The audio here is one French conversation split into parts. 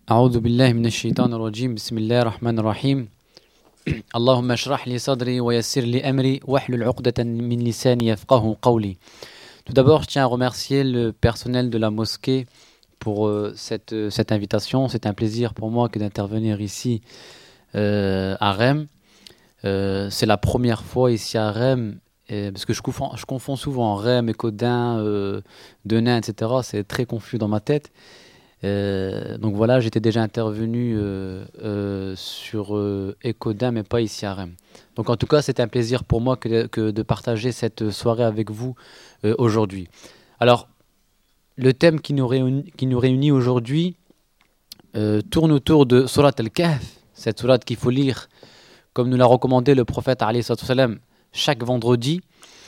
أعوذ بالله من الشيطان الرجيم بسم الله الرحمن الرحيم اللهم اشرح لي صدري ويسر لي أمري واحلل عقدة من لساني يفقهوا قولي. Tout d'abord, je tiens à remercier le personnel de la mosquée pour cette invitation. C'est un plaisir pour moi que d'intervenir ici à Rem. C'est la première fois ici à Rem, parce que je confonds souvent Rem, Écodin, Denain, etc. C'est très confus dans ma tête. Donc voilà, j'étais déjà intervenu sur Écodin, mais pas ici à Rem. Donc en tout cas, c'est un plaisir pour moi que de partager cette soirée avec vous aujourd'hui. Alors, le thème qui nous réunit aujourd'hui tourne autour de Surat Al-Kahf, cette sourate qu'il faut lire, comme nous l'a recommandé le prophète alayhi salam, chaque vendredi,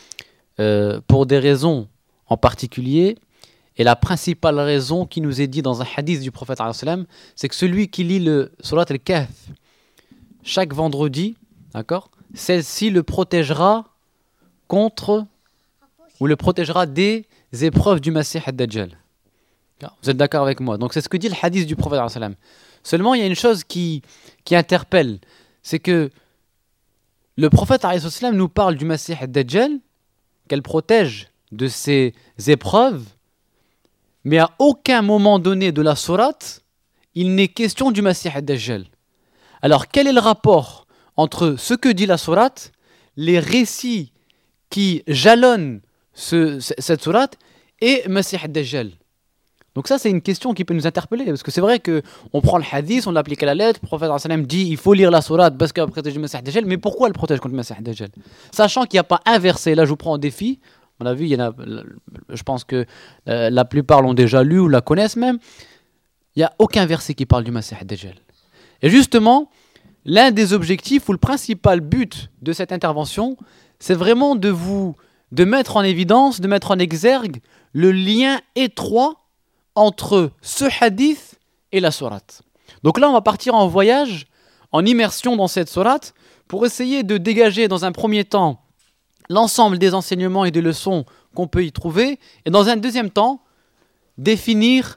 pour des raisons en particulier. Et la principale raison qui nous est dit dans un hadith du prophète alayhi salam, c'est que celui qui lit le Surat Al-Kahf chaque vendredi, d'accord, celle-ci le protégera contre, ou le protégera des épreuves du Masih ad-Dajjal. Vous êtes d'accord avec moi? Donc c'est ce que dit le hadith du prophète alayhi salam. Seulement il y a une chose qui interpelle, c'est que le prophète alayhi salam nous parle du Masih ad-Dajjal, qu'elle protège de ces épreuves, mais à aucun moment donné de la sourate, il n'est question du Masih ad-Dajjal. Alors quel est le rapport entre ce que dit la sourate, les récits qui jalonnent cette sourate et Masih ad-Dajjal? Donc ça, c'est une question qui peut nous interpeller, parce que c'est vrai qu'on prend le hadith, on l'applique à la lettre, le prophète sallam dit il faut lire la sourate parce qu'elle protège le Masih ad-Dajjal, mais pourquoi elle protège contre le Masih ad-Dajjal? Sachant qu'il n'y a pas un verset, là je vous prends en défi, on a vu, il y en a, je pense que la plupart l'ont déjà lu ou la connaissent même, il n'y a aucun verset qui parle du Masih ad-Dajjal. Et justement, l'un des objectifs ou le principal but de cette intervention, c'est vraiment de mettre en évidence, de mettre en exergue le lien étroit entre ce hadith et la sourate. Donc là, on va partir en voyage, en immersion dans cette sourate, pour essayer de dégager dans un premier temps l'ensemble des enseignements et des leçons qu'on peut y trouver, et dans un deuxième temps, définir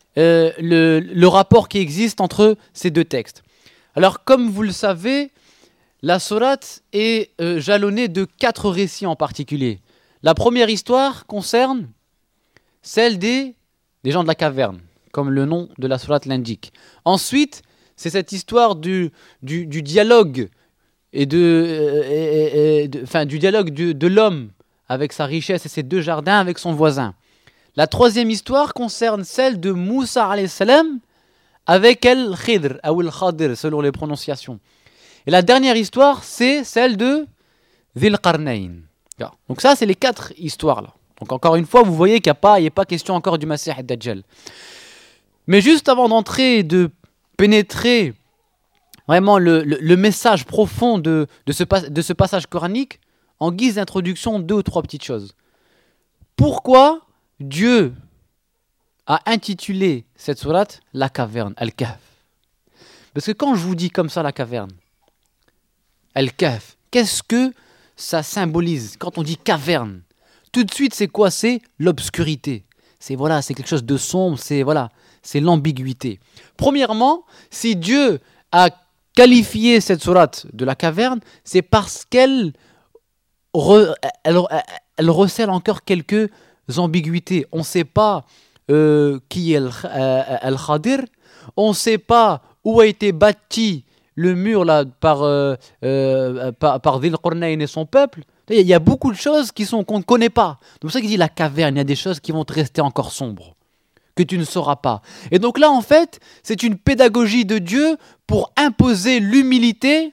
le rapport qui existe entre ces deux textes. Alors, comme vous le savez, la sourate est jalonnée de 4 récits en particulier. La première histoire concerne celle des gens de la caverne, comme le nom de la sourate l'indique. Ensuite, c'est cette histoire du dialogue du dialogue de l'homme avec sa richesse et ses 2 jardins avec son voisin. La troisième histoire concerne celle de Moussa alayhi salam avec El-Khidr, ou El-Khadir selon les prononciations. Et la dernière histoire, c'est celle de Dhil Qarnayn. Donc ça, c'est les 4 histoires là. Donc encore une fois, vous voyez qu'il n'y a pas question encore du Masih ad-Dajjal. Mais juste avant d'entrer et de pénétrer vraiment le message profond de ce passage coranique, en guise d'introduction, 2 ou 3 petites choses. Pourquoi Dieu a intitulé cette sourate la caverne, Al-Kahf? Parce que quand je vous dis comme ça la caverne, Al-Kahf, qu'est-ce que ça symbolise? Quand on dit caverne, tout de suite c'est quoi? C'est l'obscurité. C'est quelque chose de sombre, c'est l'ambiguïté. Premièrement, si Dieu a qualifié cette sourate de la caverne, c'est parce qu'elle recèle encore quelques ambiguïtés. On ne sait pas qui est Al-Khadir, on ne sait pas où a été bâti le mur là, par Dhil Qarnayn et son peuple. Il y a beaucoup de choses qu'on ne connaît pas. C'est pour ça qu'il dit la caverne, il y a des choses qui vont te rester encore sombres, que tu ne sauras pas. Et donc là, en fait, c'est une pédagogie de Dieu pour imposer l'humilité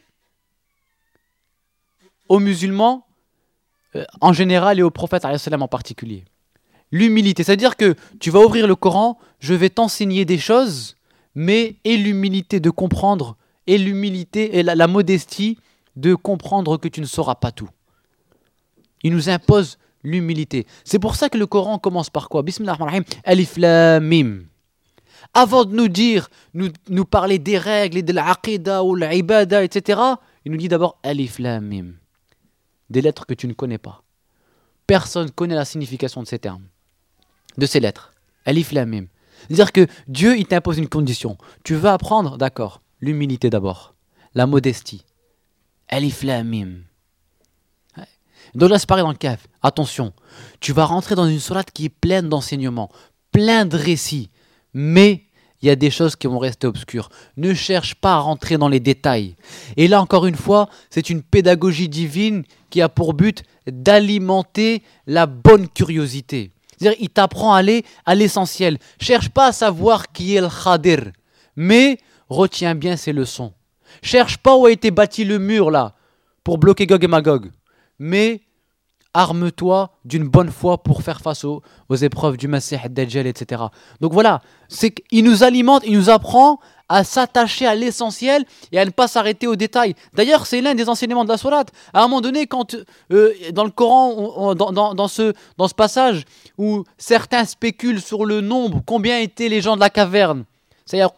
aux musulmans en général et aux prophètes alayhi salam en particulier. L'humilité, c'est-à-dire que tu vas ouvrir le Coran, je vais t'enseigner des choses, mais aie l'humilité de comprendre, et l'humilité et la modestie de comprendre que tu ne sauras pas tout. Il nous impose l'humilité. C'est pour ça que le Coran commence par quoi? Bismillahirrahmanirrahim, Alif Lam Mim. Avant de nous dire, nous parler des règles et de l'aqida ou l'ibada, etc., il nous dit d'abord Alif Lam Mim. Des lettres que tu ne connais pas. Personne ne connaît la signification de ces termes, de ces lettres. Alif Lam Mim. C'est-à-dire que Dieu, il t'impose une condition. Tu veux apprendre? D'accord. L'humilité d'abord. La modestie. Alif Lam Mim. Donc là, c'est pareil dans le Kahf. Attention, tu vas rentrer dans une sourate qui est pleine d'enseignements, plein de récits, mais il y a des choses qui vont rester obscures. Ne cherche pas à rentrer dans les détails. Et là, encore une fois, c'est une pédagogie divine qui a pour but d'alimenter la bonne curiosité. C'est-à-dire, il t'apprend à aller à l'essentiel. Cherche pas à savoir qui est le Khadir, mais retiens bien ses leçons. Cherche pas où a été bâti le mur là, pour bloquer Gog et Magog. Mais arme-toi d'une bonne foi pour faire face aux épreuves du Masih ad-Dajjal, etc. Donc voilà, c'est qu'il nous alimente, il nous apprend à s'attacher à l'essentiel et à ne pas s'arrêter aux détails. D'ailleurs, c'est l'un des enseignements de la sourate. À un moment donné, quand dans le Coran, dans ce passage où certains spéculent sur le nombre, combien étaient les gens de la caverne, et à un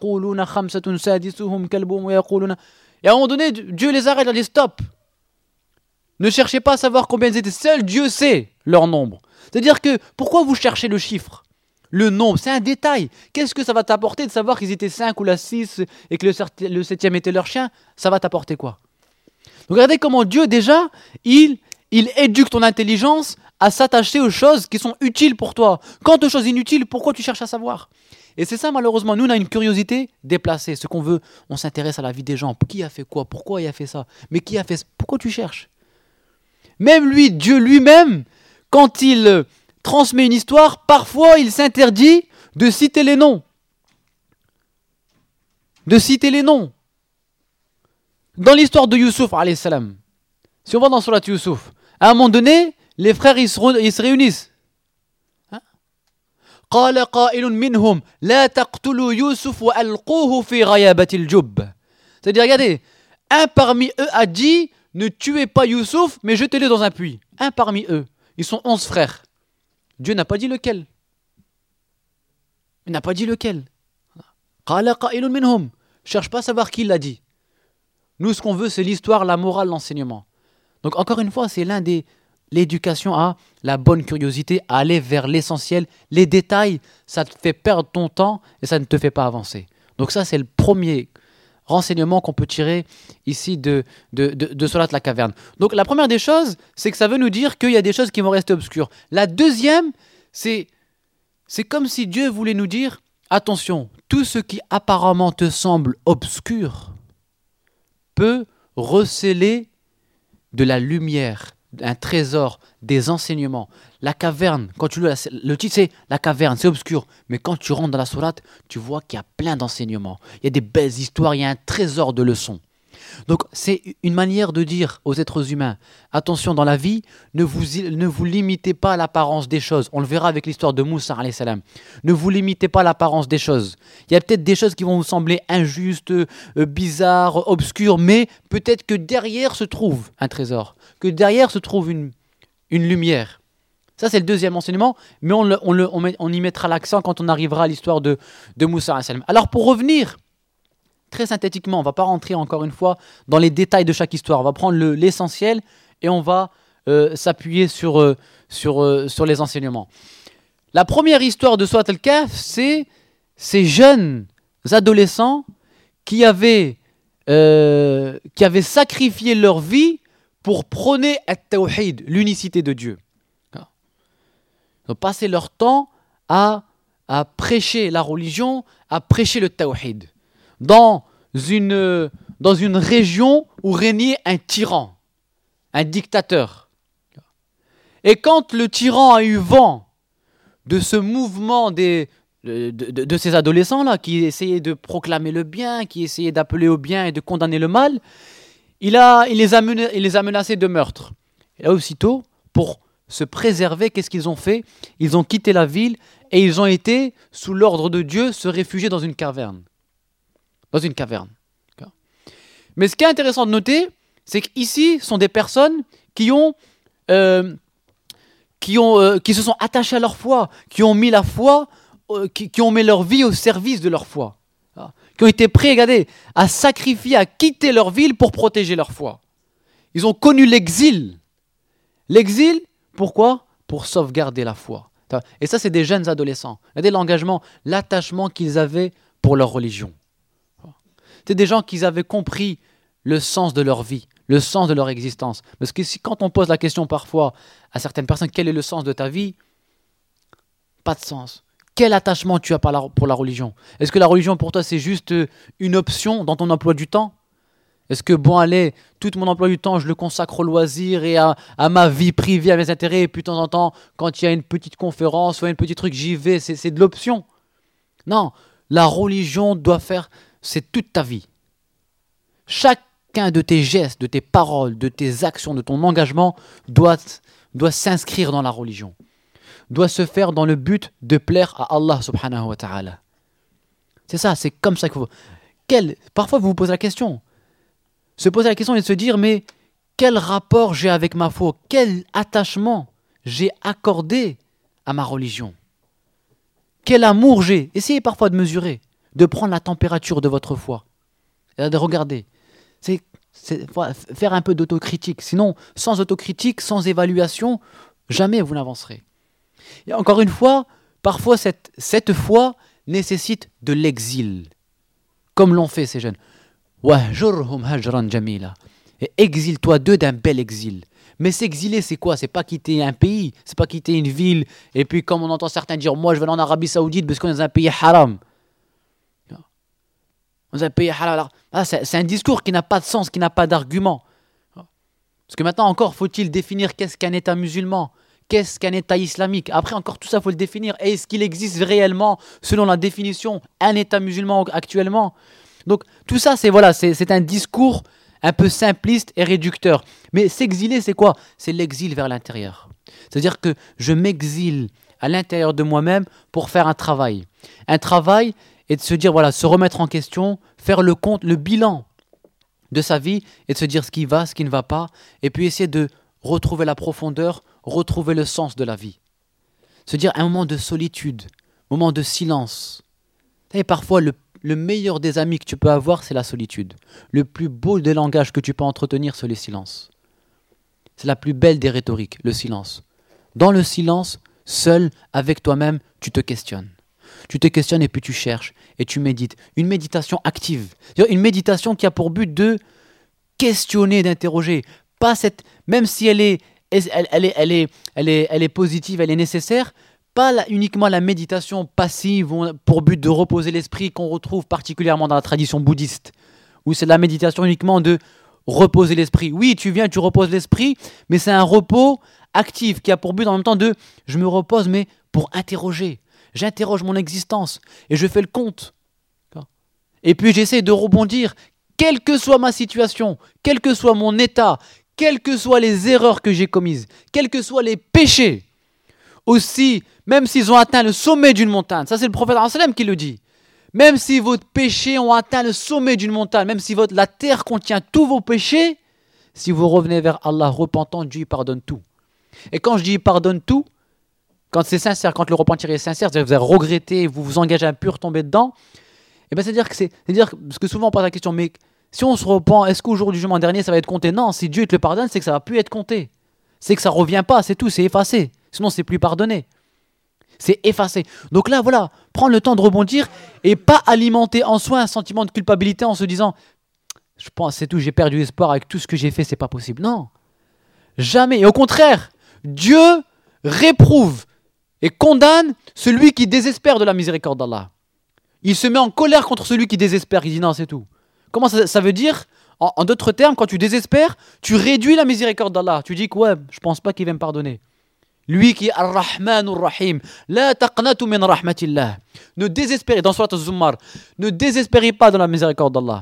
moment donné, Dieu les arrête, il dit stop. Ne cherchez pas à savoir combien ils étaient. Seul Dieu sait leur nombre. C'est-à-dire que, pourquoi vous cherchez le chiffre? Le nombre, c'est un détail. Qu'est-ce que ça va t'apporter de savoir qu'ils étaient 5 ou la 6 et que le 7e était leur chien? Ça va t'apporter quoi? Donc regardez comment Dieu, déjà, il éduque ton intelligence à s'attacher aux choses qui sont utiles pour toi. Quant aux choses inutiles, pourquoi tu cherches à savoir? Et c'est ça, malheureusement, nous, on a une curiosité déplacée. Ce qu'on veut, on s'intéresse à la vie des gens. Qui a fait quoi? Pourquoi il a fait ça? Mais qui a fait ça? Pourquoi tu cherches? Même lui, Dieu lui-même, quand il transmet une histoire, parfois il s'interdit de citer les noms. De citer les noms. Dans l'histoire de Youssouf, alayhi salam, si on va dans Surat Youssouf, à un moment donné, les frères ils se réunissent. قال قائل منهم لا تقتلوا يوسف وألقوه في غيابة الجب. C'est-à-dire, regardez, un parmi eux a dit: ne tuez pas Youssouf, mais jetez-le dans un puits. Un parmi eux. Ils sont 11 frères. Dieu n'a pas dit lequel. Il n'a pas dit lequel. Cherche pas à savoir qui l'a dit. Nous, ce qu'on veut, c'est l'histoire, la morale, l'enseignement. Donc, encore une fois, c'est l'éducation à la bonne curiosité, à aller vers l'essentiel. Les détails, ça te fait perdre ton temps et ça ne te fait pas avancer. Donc ça, c'est le premier renseignements qu'on peut tirer ici de Surat la caverne. Donc la première des choses, c'est que ça veut nous dire qu'il y a des choses qui vont rester obscures. La deuxième, c'est comme si Dieu voulait nous dire: attention, tout ce qui apparemment te semble obscur peut recéler de la lumière, un trésor, des enseignements. La caverne, quand tu le titre c'est la caverne, c'est obscur, mais quand tu rentres dans la sourate, tu vois qu'il y a plein d'enseignements, il y a des belles histoires, il y a un trésor de leçons. Donc c'est une manière de dire aux êtres humains: attention, dans la vie, ne vous limitez pas à l'apparence des choses. On le verra avec l'histoire de Moussa alayhi salam. Ne vous limitez pas à l'apparence des choses. Il y a peut-être des choses qui vont vous sembler injustes, bizarres, obscures, mais peut-être que derrière se trouve un trésor, que derrière se trouve une lumière. Ça, c'est le deuxième enseignement, mais on y mettra l'accent quand on arrivera à l'histoire de Moussa alayhi salam. Alors pour revenir très synthétiquement, on ne va pas rentrer encore une fois dans les détails de chaque histoire. On va prendre l'essentiel et on va s'appuyer sur les enseignements. La première histoire de Surat al-Kahf, c'est ces jeunes adolescents qui avaient sacrifié leur vie pour prôner at-tawhid, l'unicité de Dieu. Ils ont passé leur temps à prêcher la religion, à prêcher le tawhid. Dans une région où régnait un tyran, un dictateur. Et quand le tyran a eu vent de ce mouvement de ces adolescents-là, qui essayaient de proclamer le bien, qui essayaient d'appeler au bien et de condamner le mal, il les a menacés de meurtre. Et là, aussitôt, pour se préserver, qu'est-ce qu'ils ont fait? Ils ont quitté la ville et ils ont été, sous l'ordre de Dieu, se réfugier dans une caverne. Mais ce qui est intéressant de noter, c'est qu'ici, ce sont des personnes qui se sont attachées à leur foi, qui ont mis la foi, qui ont mis leur vie au service de leur foi, qui ont été prêts, regardez, à sacrifier, à quitter leur ville pour protéger leur foi. Ils ont connu l'exil. L'exil, pourquoi? Pour sauvegarder la foi. Et ça, c'est des jeunes adolescents. Regardez l'engagement, l'attachement qu'ils avaient pour leur religion. C'est des gens qui avaient compris le sens de leur vie, le sens de leur existence. Parce que quand on pose la question parfois à certaines personnes, quel est le sens de ta vie? Pas de sens. Quel attachement tu as pour la religion? Est-ce que la religion pour toi c'est juste une option dans ton emploi du temps? Est-ce que bon allez, tout mon emploi du temps je le consacre au loisir et à ma vie privée, à mes intérêts, et puis de temps en temps quand il y a une petite conférence ou une petite truc j'y vais, c'est de l'option. Non, la religion doit faire, c'est toute ta vie. Chacun de tes gestes, de tes paroles, de tes actions, de ton engagement doit s'inscrire dans la religion. Doit se faire dans le but de plaire à Allah subhanahu wa ta'ala. C'est ça, c'est comme ça qu'il faut. Parfois vous vous posez la question. Se poser la question et se dire, mais quel rapport j'ai avec ma foi? Quel attachement j'ai accordé à ma religion? Quel amour j'ai? Essayez parfois de mesurer, de prendre la température de votre foi. Et de regarder. C'est faire un peu d'autocritique. Sinon, sans autocritique, sans évaluation, jamais vous n'avancerez. Et encore une fois, parfois cette foi nécessite de l'exil. Comme l'ont fait ces jeunes. Wahjurhum hajran jamila. Et exile-toi d'eux d'un bel exil. Mais s'exiler, c'est quoi? C'est pas quitter un pays, c'est pas quitter une ville. Et puis comme on entend certains dire, moi je vais aller en Arabie Saoudite parce qu'on est dans un pays haram. Dans un pays halal. C'est un discours qui n'a pas de sens, qui n'a pas d'argument. Parce que maintenant encore, faut-il définir qu'est-ce qu'un État musulman? Qu'est-ce qu'un État islamique? Après encore, tout ça, il faut le définir. Est-ce qu'il existe réellement, selon la définition, un État musulman actuellement? Donc tout ça, c'est un discours un peu simpliste et réducteur. Mais s'exiler, c'est quoi? C'est l'exil vers l'intérieur. C'est-à-dire que je m'exile à l'intérieur de moi-même pour faire un travail. Un travail et de se dire, se remettre en question, faire le compte, le bilan de sa vie et de se dire ce qui va, ce qui ne va pas, et puis essayer de retrouver la profondeur, retrouver le sens de la vie. Se dire un moment de solitude, un moment de silence. Et parfois, le meilleur des amis que tu peux avoir, c'est la solitude. Le plus beau des langages que tu peux entretenir, c'est le silence. C'est la plus belle des rhétoriques, le silence. Dans le silence, seul, avec toi-même, tu te questionnes. Tu te questionnes et puis tu cherches et tu médites. Une méditation active. C'est-à-dire une méditation qui a pour but de questionner, d'interroger. Pas même si elle est positive, elle est nécessaire, pas uniquement la méditation passive pour but de reposer l'esprit qu'on retrouve particulièrement dans la tradition bouddhiste, où c'est la méditation uniquement de reposer l'esprit. Oui, tu viens, tu reposes l'esprit, mais c'est un repos actif qui a pour but en même temps de je me repose, mais pour interroger. J'interroge mon existence et je fais le compte. Et puis j'essaie de rebondir, quelle que soit ma situation, quel que soit mon état, quelles que soient les erreurs que j'ai commises, quels que soient les péchés, aussi, même s'ils ont atteint le sommet d'une montagne, ça c'est le prophète sallam qui le dit, même si vos péchés ont atteint le sommet d'une montagne, même si la terre contient tous vos péchés, si vous revenez vers Allah repentant, Dieu pardonne tout. Et quand je dis pardonne tout, quand c'est sincère, quand le repentir est sincère, c'est-à-dire que vous avez regretté, vous vous engagez à pur tomber dedans, et bien c'est-à-dire parce que souvent on pose la question, mais si on se repent, est-ce qu'au jour du jugement dernier ça va être compté? Non, si Dieu te le pardonne, c'est que ça va plus être compté. C'est que ça revient pas, c'est tout, c'est effacé. Sinon c'est plus pardonné. C'est effacé. Donc là, prendre le temps de rebondir et pas alimenter en soi un sentiment de culpabilité en se disant, je pense c'est tout, j'ai perdu espoir avec tout ce que j'ai fait, c'est pas possible. Non, jamais. Et au contraire, Dieu réprouve et condamne celui qui désespère de la miséricorde d'Allah. Il se met en colère contre celui qui désespère. Il dit non, c'est tout. Comment ça veut dire? En d'autres termes, quand tu désespères, tu réduis la miséricorde d'Allah. Tu dis que je pense pas qu'il va me pardonner. Lui qui est Ar-Rahman Ar-Rahim. La taqnatu min rahmatillah. Ne désespérez, dans Surat Az-Zummar, ne désespérez pas de la miséricorde d'Allah.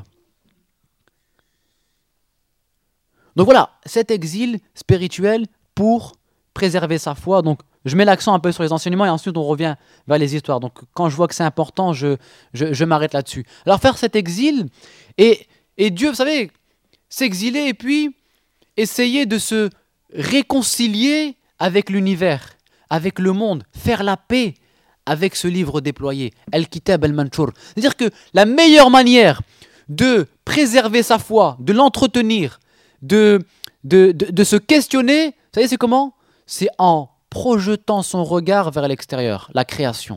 Donc cet exil spirituel pour préserver sa foi. Donc, je mets l'accent un peu sur les enseignements et ensuite on revient vers les histoires. Donc quand je vois que c'est important, je m'arrête là-dessus. Alors faire cet exil et Dieu, vous savez, s'exiler et puis essayer de se réconcilier avec l'univers, avec le monde, faire la paix avec ce livre déployé, Al-Kitab Al-Manshur. C'est-à-dire que la meilleure manière de préserver sa foi, de l'entretenir, de se questionner, vous savez c'est comment? C'est en projetant son regard vers l'extérieur, la création.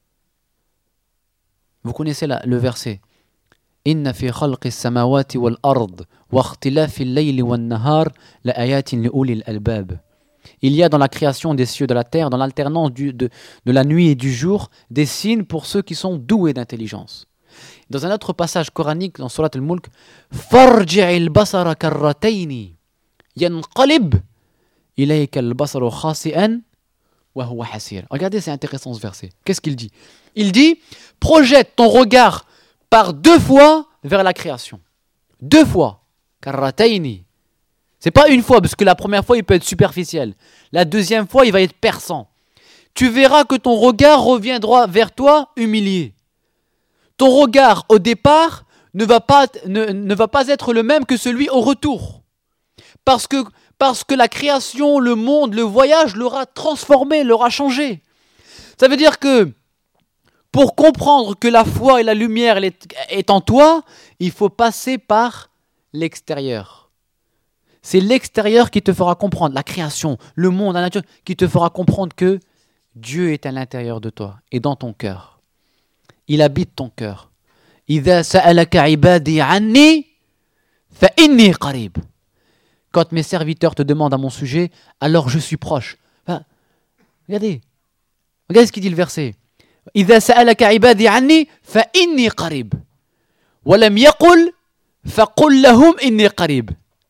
Vous connaissez le verset. Inna fi khalqis samawati wal ard wa ikhtilafil layli wan nahar la ayatin li ulil albab. Il y a dans la création des cieux et de la terre, dans l'alternance de la nuit et du jour, des signes pour ceux qui sont doués d'intelligence. Dans un autre passage coranique, dans Surat al-Mulk, Farji'il basara karratayni yanqalib ilayka al-basaru khasi'an wa huwa hasir. Regardez, c'est intéressant ce verset. Qu'est-ce qu'il dit? Il dit, projette ton regard par 2 fois vers la création. 2 fois. Karratayni. C'est pas une fois, parce que la première fois, il peut être superficiel. La deuxième fois, il va être perçant. Tu verras que ton regard reviendra vers toi humilié. Ton regard au départ ne va pas être le même que celui au retour. Parce que la création, le monde, le voyage l'aura transformé, l'aura changé. Ça veut dire que pour comprendre que la foi et la lumière est en toi, il faut passer par l'extérieur. C'est l'extérieur qui te fera comprendre, la création, le monde, la nature, qui te fera comprendre que Dieu est à l'intérieur de toi et dans ton cœur. Il habite ton cœur. إِذَا سَأَلَكَ عِبَادِي عَنِّي فَإِنِّي قَرِيبٌ. Quand mes serviteurs te demandent à mon sujet, alors je suis proche. Enfin, regardez ce qu'il dit le verset. إِذَا سَأَلَكَ عِبَادِي عَنِّي فَإِنِّي قَرِيبٌ وَلَمْ يَقُلْ فَقُلْ لَهُمْ إِنِّي قَرِيبٌ.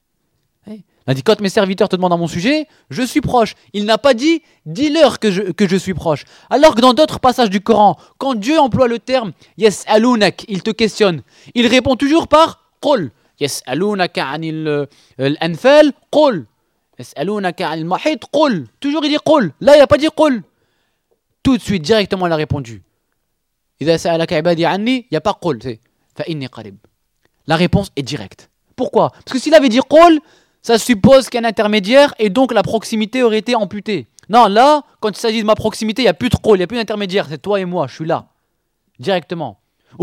Il a dit, quand mes serviteurs te demandent à mon sujet, je suis proche. Il n'a pas dit, dis-leur que je suis proche. Alors que dans d'autres passages du Coran, quand Dieu emploie le terme yas'alunak, il te questionne. Il répond toujours par qul. Yas'alunaka anil anfal, qul. Yas'alunaka anil mahid, qul. Toujours il dit qul. Là, il n'a pas dit qul. Tout de suite, directement, il a répondu. Idha sa'alaka ibadi anni, il n'y a pas qul. C'est fa inni qarib. La réponse est directe. Pourquoi? Parce que s'il avait dit qul, ça suppose qu'il y a un intermédiaire et donc la proximité aurait été amputée. Non, là, quand il s'agit de ma proximité, il n'y a plus de qul, il n'y a plus d'intermédiaire. C'est toi et moi, je suis là. Directement.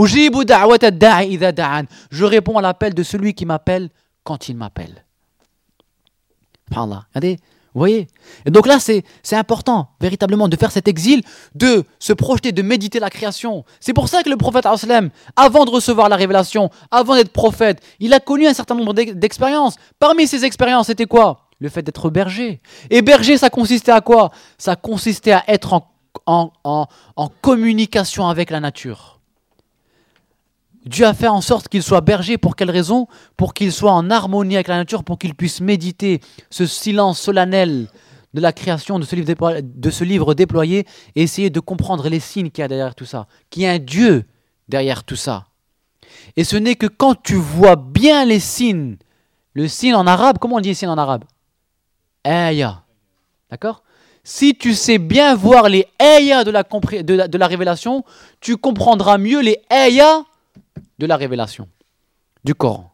Je réponds à l'appel de celui qui m'appelle quand il m'appelle. Regardez, vous voyez? Et donc là, c'est important, véritablement, de faire cet exil, de se projeter, de méditer la création. C'est pour ça que le prophète, avant de recevoir la révélation, avant d'être prophète, il a connu un certain nombre d'expériences. Parmi ces expériences, c'était quoi? Le fait d'être berger. Et berger, ça consistait à quoi? Ça consistait à être en communication avec la nature. Dieu a fait en sorte qu'il soit berger. Pour quelle raison? Pour qu'il soit en harmonie avec la nature, pour qu'il puisse méditer ce silence solennel de la création, de ce livre déployé, et essayer de comprendre les signes qu'il y a derrière tout ça, qu'il y a un Dieu derrière tout ça. Et ce n'est que quand tu vois bien les signes, le signe en arabe, comment on dit signe en arabe? Aya. D'accord? Si tu sais bien voir les ayas de la révélation, tu comprendras mieux les ayas de la révélation, du Coran.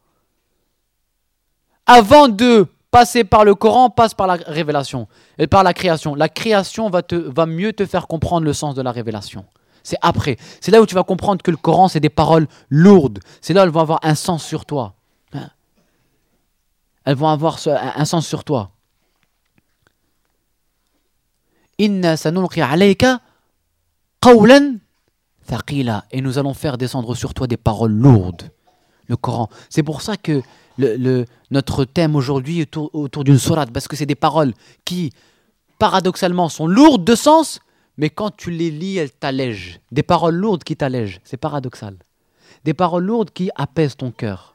Avant de passer par le Coran, passe par la révélation et par la création. La création va mieux te faire comprendre le sens de la révélation. C'est après. C'est là où tu vas comprendre que le Coran, c'est des paroles lourdes. C'est là où elles vont avoir un sens sur toi. Elles vont avoir un sens sur toi. Inna sanulqi alayka qawlan thaqila, et nous allons faire descendre sur toi des paroles lourdes. Le Coran. C'est pour ça que notre thème aujourd'hui est autour d'une sourate, parce que c'est des paroles qui, paradoxalement, sont lourdes de sens, mais quand tu les lis, elles t'allègent. Des paroles lourdes qui t'allègent. C'est paradoxal. Des paroles lourdes qui apaisent ton cœur.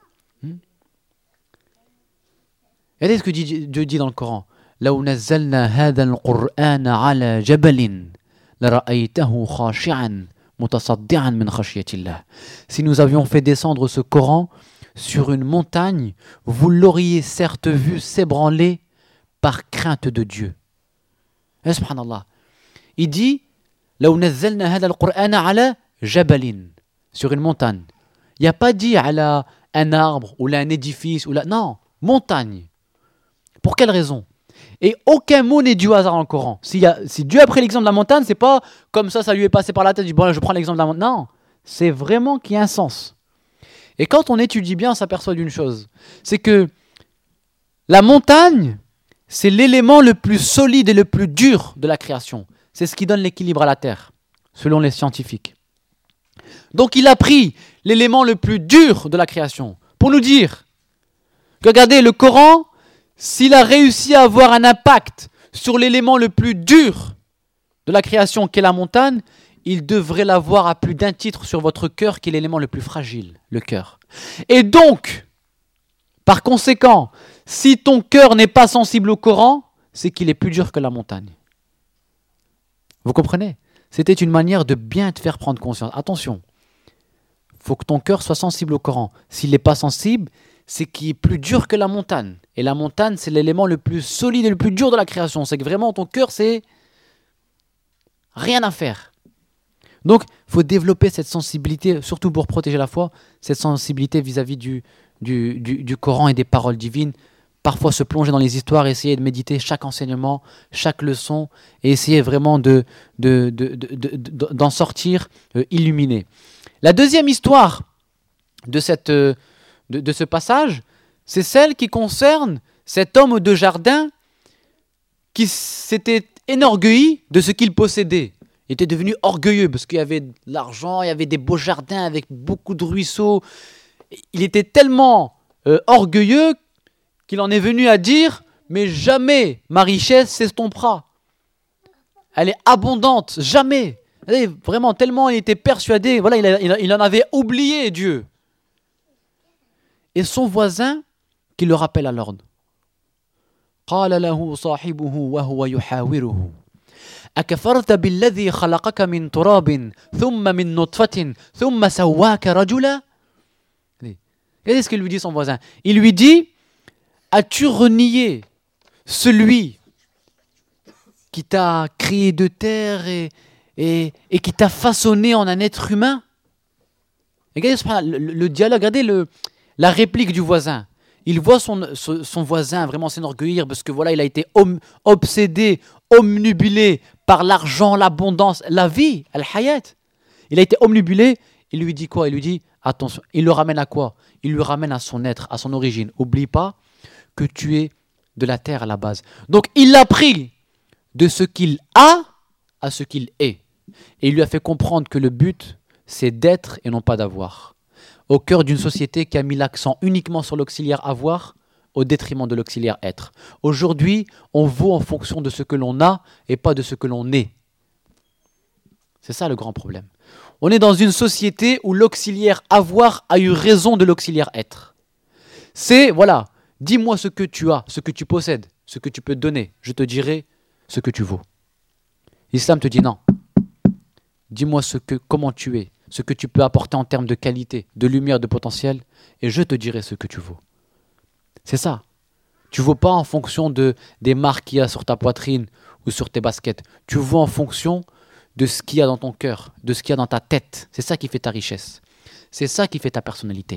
Regardez ce que Dieu dit dans le Coran. لو نزلنا هذا القرآن على جبل لرأيته خاشعا متصدعا من خشية الله. Si nous avions fait descendre ce Coran sur une montagne, vous l'auriez certes vu s'ébranler par crainte de Dieu. Et subhanallah. Il dit لو نزلنا هذا القرآن على جبل, sur une montagne. Il n'y a pas dit على un arbre ou là un édifice ou là, non, montagne. Pour quelle raison? Et aucun mot n'est dû au hasard dans le Coran. Si Dieu a pris l'exemple de la montagne, c'est pas comme ça lui est passé par la tête, il dit bon, je prends l'exemple de la montagne. Non, c'est vraiment qu'il y a un sens. Et quand on étudie bien, on s'aperçoit d'une chose, c'est que la montagne, c'est l'élément le plus solide et le plus dur de la création. C'est ce qui donne l'équilibre à la terre, selon les scientifiques. Donc il a pris l'élément le plus dur de la création pour nous dire que, regardez, le Coran, s'il a réussi à avoir un impact sur l'élément le plus dur de la création qu'est la montagne, il devrait l'avoir à plus d'un titre sur votre cœur, qui est l'élément le plus fragile, le cœur. Et donc, par conséquent, si ton cœur n'est pas sensible au Coran, c'est qu'il est plus dur que la montagne. Vous comprenez ? C'était une manière de bien te faire prendre conscience. Attention, il faut que ton cœur soit sensible au Coran. S'il n'est pas sensible, c'est qu'il est plus dur que la montagne. Et la montagne, c'est l'élément le plus solide et le plus dur de la création. C'est que vraiment, ton cœur, c'est rien à faire. Donc, il faut développer cette sensibilité, surtout pour protéger la foi, cette sensibilité vis-à-vis du Coran et des paroles divines. Parfois se plonger dans les histoires, essayer de méditer chaque enseignement, chaque leçon, et essayer vraiment d'en sortir illuminé. La deuxième histoire de ce passage, c'est celle qui concerne cet homme de jardin qui s'était enorgueilli de ce qu'il possédait. Il était devenu orgueilleux parce qu'il y avait de l'argent, il y avait des beaux jardins avec beaucoup de ruisseaux. Il était tellement orgueilleux qu'il en est venu à dire « Mais jamais ma richesse s'estompera. Elle est abondante, jamais. » Vraiment, tellement il était persuadé, voilà, il en avait oublié Dieu. Et son voisin qui le rappelle à l'ordre. قال له صاحبه وهو يحاوره أكفرت بالذي خلقك من تراب ثم من نطفة ثم سواك رجلا. Regardez ce que lui dit son voisin. Il lui dit, as-tu renié celui qui t'a créé de terre et qui t'a façonné en un être humain? Regardez le dialogue, regardez la réplique du voisin. Il voit son voisin vraiment s'enorgueillir parce que voilà, il a été obsédé, omnibulé par l'argent, l'abondance, la vie, al-hayat. Il a été omnibulé. Il lui dit quoi? Il lui dit, attention, il le ramène à quoi? Il lui ramène à son être, à son origine. Oublie pas que tu es de la terre à la base. Donc il l'a pris de ce qu'il a à ce qu'il est. Et il lui a fait comprendre que le but, c'est d'être et non pas d'avoir. Au cœur d'une société qui a mis l'accent uniquement sur l'auxiliaire avoir au détriment de l'auxiliaire être. Aujourd'hui, on vaut en fonction de ce que l'on a et pas de ce que l'on est. C'est ça le grand problème. On est dans une société où l'auxiliaire avoir a eu raison de l'auxiliaire être. C'est, voilà, dis-moi ce que tu as, ce que tu possèdes, ce que tu peux donner. Je te dirai ce que tu vaux. L'islam te dit non. Dis-moi comment tu es, ce que tu peux apporter en termes de qualité, de lumière, de potentiel, et je te dirai ce que tu vaux. C'est ça. Tu ne vaux pas en fonction des marques qu'il y a sur ta poitrine ou sur tes baskets. Tu vaux en fonction de ce qu'il y a dans ton cœur, de ce qu'il y a dans ta tête. C'est ça qui fait ta richesse. C'est ça qui fait ta personnalité.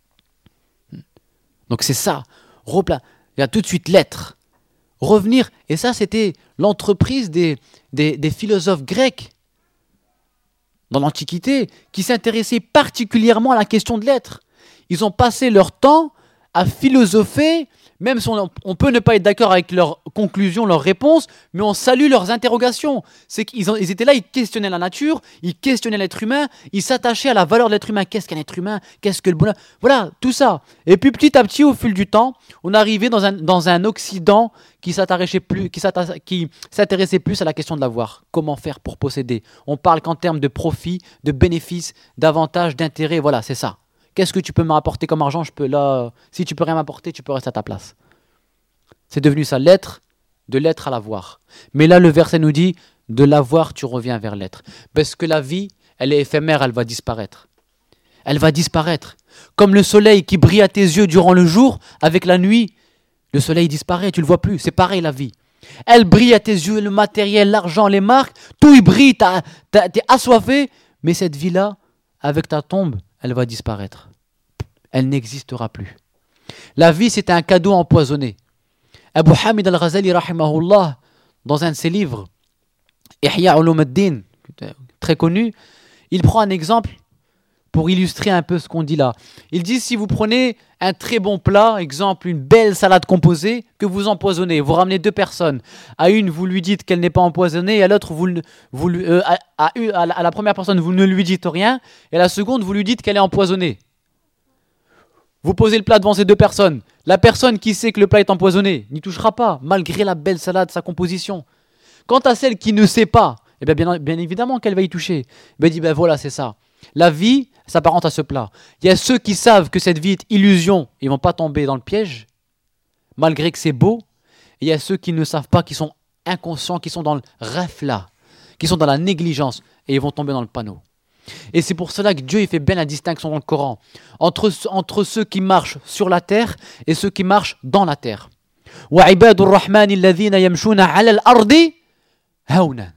Donc c'est ça. Il y a tout de suite l'être. Revenir, et ça c'était l'entreprise des philosophes grecs dans l'Antiquité, qui s'intéressaient particulièrement à la question de l'être. Ils ont passé leur temps à philosopher, même si on peut ne pas être d'accord avec leurs conclusions, leurs réponses, mais on salue leurs interrogations. C'est qu'ils étaient là, ils questionnaient la nature, ils questionnaient l'être humain, ils s'attachaient à la valeur de l'être humain. Qu'est-ce qu'un être humain? Qu'est-ce que le bonheur? Voilà, tout ça. Et puis petit à petit, au fil du temps, on arrivait dans un Occident qui s'intéressait plus à la question de l'avoir. Comment faire pour posséder? On parle qu'en termes de profit, de bénéfices, d'avantages, d'intérêts. Voilà, c'est ça. Qu'est-ce que tu peux me rapporter comme argent? Si tu peux rien m'apporter, tu peux rester à ta place. C'est devenu ça, l'être, de l'être à l'avoir. Mais là, le verset nous dit, de l'avoir, tu reviens vers l'être. Parce que la vie, elle est éphémère, elle va disparaître. Elle va disparaître. Comme le soleil qui brille à tes yeux durant le jour, avec la nuit, le soleil disparaît, tu ne le vois plus. C'est pareil la vie. Elle brille à tes yeux, le matériel, l'argent, les marques, tout y brille, t'es assoiffé. Mais cette vie-là, avec ta tombe, elle va disparaître. Elle n'existera plus. La vie, c'est un cadeau empoisonné. Abu Hamid al-Ghazali, rahimahullah, dans un de ses livres, Ihya Ulum ad-Din, très connu, il prend un exemple pour illustrer un peu ce qu'on dit là. Il dit si vous prenez un très bon plat, exemple une belle salade composée, que vous empoisonnez, vous ramenez deux personnes. À une, vous lui dites qu'elle n'est pas empoisonnée, et à l'autre, à la première personne, vous ne lui dites rien, et à la seconde, vous lui dites qu'elle est empoisonnée. Vous posez le plat devant ces deux personnes. La personne qui sait que le plat est empoisonné n'y touchera pas, malgré la belle salade, sa composition. Quant à celle qui ne sait pas, eh bien évidemment qu'elle va y toucher. Il dit, voilà, c'est ça. La vie s'apparente à ce plat. Il y a ceux qui savent que cette vie est illusion, ils ne vont pas tomber dans le piège, malgré que c'est beau. Et il y a ceux qui ne savent pas, qui sont inconscients, qui sont dans le rafla, qui sont dans la négligence, et ils vont tomber dans le panneau. Et c'est pour cela que Dieu il fait bien la distinction dans le Coran entre ceux qui marchent sur la terre et ceux qui marchent dans la terre. وَعِبَادُ الرَّحْمَنِ الَّذِينَ يَمْشُونَ عَلَى الْأَرْضِ هَوْنًا.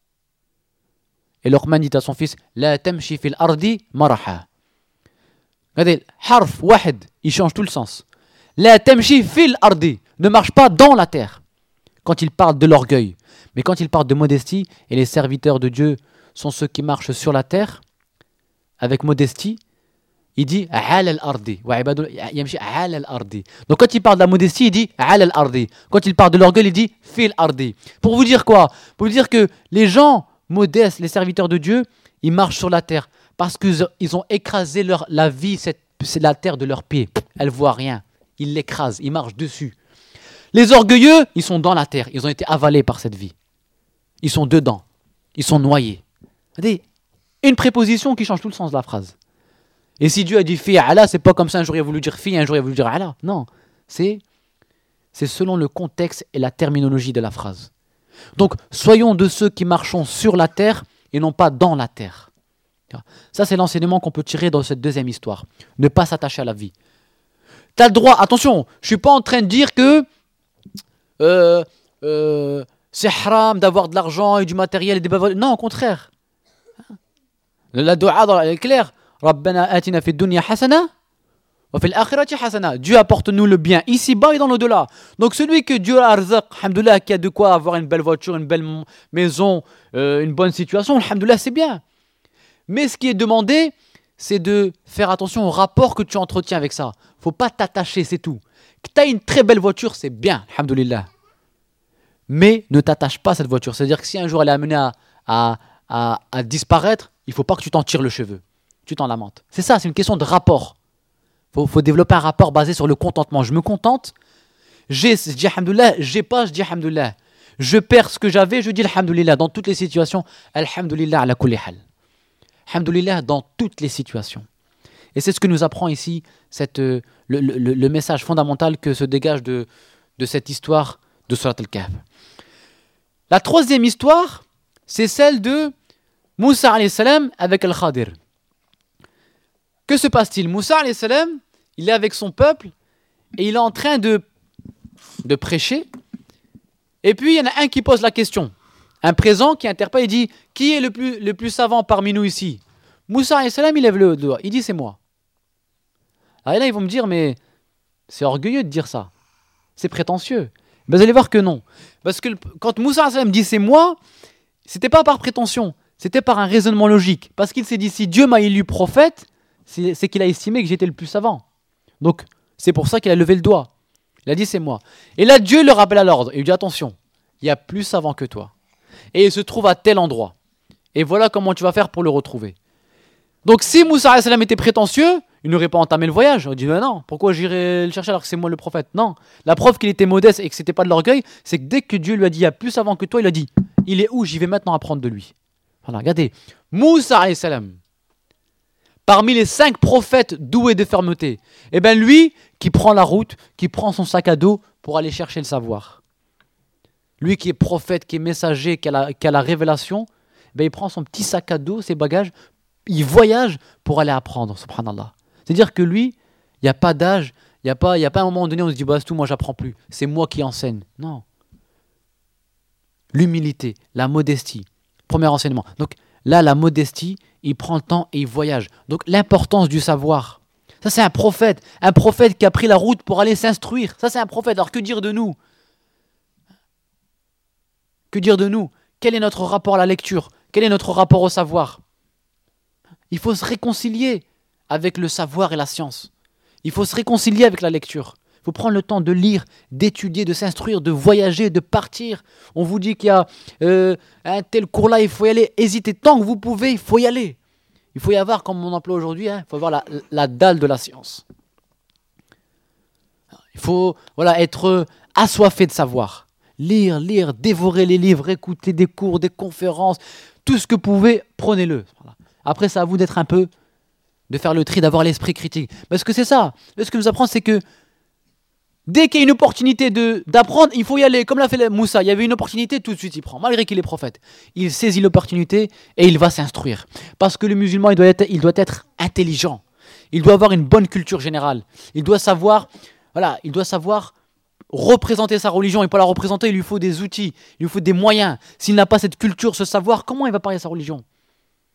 Et Luqman dit à son fils لا تمشي في الأرض مرحا. Regardez, harf, wahid, il change tout le sens. لا تمشي في الأرض, ne marche pas dans la terre. Quand il parle de l'orgueil, mais quand il parle de modestie, et les serviteurs de Dieu sont ceux qui marchent sur la terre avec modestie, il dit على الأرض وعباد يمشي على الأرض. Donc quand il parle de la modestie, il dit على الأرض. Quand il parle de l'orgueil, il dit في الأرض. Pour vous dire quoi? Pour vous dire que les gens modestes, les serviteurs de Dieu, ils marchent sur la terre parce qu'ils ont écrasé la vie, c'est la terre de leurs pieds. Elle ne voit rien. Ils l'écrasent, ils marchent dessus. Les orgueilleux, ils sont dans la terre. Ils ont été avalés par cette vie. Ils sont dedans. Ils sont noyés. Regardez, une préposition qui change tout le sens de la phrase. Et si Dieu a dit fi ala, c'est pas comme ça un jour il a voulu dire fi, un jour il a voulu dire ala. Non, c'est selon le contexte et la terminologie de la phrase. Donc, soyons de ceux qui marchons sur la terre et non pas dans la terre. Ça, c'est l'enseignement qu'on peut tirer dans cette deuxième histoire. Ne pas s'attacher à la vie. Tu as le droit, attention, je ne suis pas en train de dire que c'est haram d'avoir de l'argent et du matériel et des bavoirs. Non, au contraire. La doua est claire. Rabbana atina fid dunya hasana wa fil akhirati hasana. Dieu apporte-nous le bien ici-bas et dans l'au-delà. Donc celui que Dieu a arzaq, alhamdoulilah, qui a de quoi avoir une belle voiture, une belle maison, une bonne situation, alhamdoulilah, c'est bien. Mais ce qui est demandé, c'est de faire attention au rapport que tu entretiens avec ça. Faut pas t'attacher, c'est tout. Que tu as une très belle voiture, c'est bien, alhamdoulilah. Mais ne t'attache pas à cette voiture. C'est-à-dire que si un jour elle est amenée à disparaître, il ne faut pas que tu t'en tires le cheveu. Tu t'en lamentes. C'est ça, c'est une question de rapport. Faut développer un rapport basé sur le contentement. Je me contente, je dis alhamdoulilah, j'ai pas, je dis alhamdoulilah. Je perds ce que j'avais, je dis alhamdoulilah. Dans toutes les situations, alhamdoulilah ala kulli hal. Alhamdoulilah dans toutes les situations. Et c'est ce que nous apprend ici le message fondamental que se dégage de cette histoire de Surat al-Kahf. La troisième histoire, c'est celle de Moussa alayhi salam avec Al-Khadir. Que se passe-t-il? Moussa alayhi salam, il est avec son peuple et il est en train de prêcher. Et puis il y en a un qui pose la question. Un présent qui interpelle et dit « Qui est le plus savant parmi nous ici ?» Moussa alayhi salam, il lève le doigt. Il dit « C'est moi ». Alors là, ils vont me dire « Mais c'est orgueilleux de dire ça. C'est prétentieux. » Ben, vous allez voir que non. Parce que quand Moussa alayhi salam dit « C'est moi », c'était pas par prétention. C'était par un raisonnement logique. Parce qu'il s'est dit « Si Dieu m'a élu prophète, c'est qu'il a estimé que j'étais le plus savant. » Donc, c'est pour ça qu'il a levé le doigt. Il a dit « C'est moi ». Et là, Dieu le rappelle à l'ordre. Il lui dit « Attention, il y a plus savant que toi. » Et il se trouve à tel endroit. Et voilà comment tu vas faire pour le retrouver. Donc si Moussa alayhi salam était prétentieux, il n'aurait pas entamé le voyage. Il dit non, pourquoi j'irais le chercher alors que c'est moi le prophète? Non. La preuve qu'il était modeste et que c'était pas de l'orgueil, c'est que dès que Dieu lui a dit il y a plus avant que toi, il a dit il est où? J'y vais maintenant apprendre de lui. Voilà, regardez. Moussa alayhi salam, parmi les 5 prophètes doués de fermeté, et bien lui qui prend la route, qui prend son sac à dos pour aller chercher le savoir. Lui qui est prophète, qui est messager, qui a la révélation, ben il prend son petit sac à dos, ses bagages, il voyage pour aller apprendre, subhanallah. C'est-à-dire que lui, il n'y a pas d'âge, il n'y a pas un moment donné où on se dit bah, c'est tout, moi j'apprends plus, c'est moi qui enseigne. Non. L'humilité, la modestie, premier enseignement. Donc là, la modestie, il prend le temps et il voyage. Donc l'importance du savoir. Ça c'est un prophète qui a pris la route pour aller s'instruire. Ça c'est un prophète. Alors que dire de nous? Que dire de nous? Quel est notre rapport à la lecture? Quel est notre rapport au savoir? Il faut se réconcilier avec le savoir et la science. Il faut se réconcilier avec la lecture. Il faut prendre le temps de lire, d'étudier, de s'instruire, de voyager, de partir. On vous dit qu'il y a un tel cours-là, il faut y aller. Hésitez tant que vous pouvez, il faut y aller. Il faut y avoir, comme on emploie aujourd'hui, il faut avoir la dalle de la science. Il faut être assoiffé de savoir. Lire, dévorer les livres, écouter des cours, des conférences. Tout ce que vous pouvez, prenez-le. Voilà. Après, c'est à vous d'être un peu, de faire le tri, d'avoir l'esprit critique. Parce que c'est ça. Ce que nous apprend, c'est que dès qu'il y a une opportunité d'apprendre, il faut y aller. Comme l'a fait Moussa, il y avait une opportunité, tout de suite il prend. Malgré qu'il est prophète, il saisit l'opportunité et il va s'instruire. Parce que le musulman, il doit être intelligent. Il doit avoir une bonne culture générale. Il doit savoir représenter sa religion. Et pour la représenter, il lui faut des outils, il lui faut des moyens. S'il n'a pas cette culture, ce savoir, comment il va parler de sa religion ? Comment ?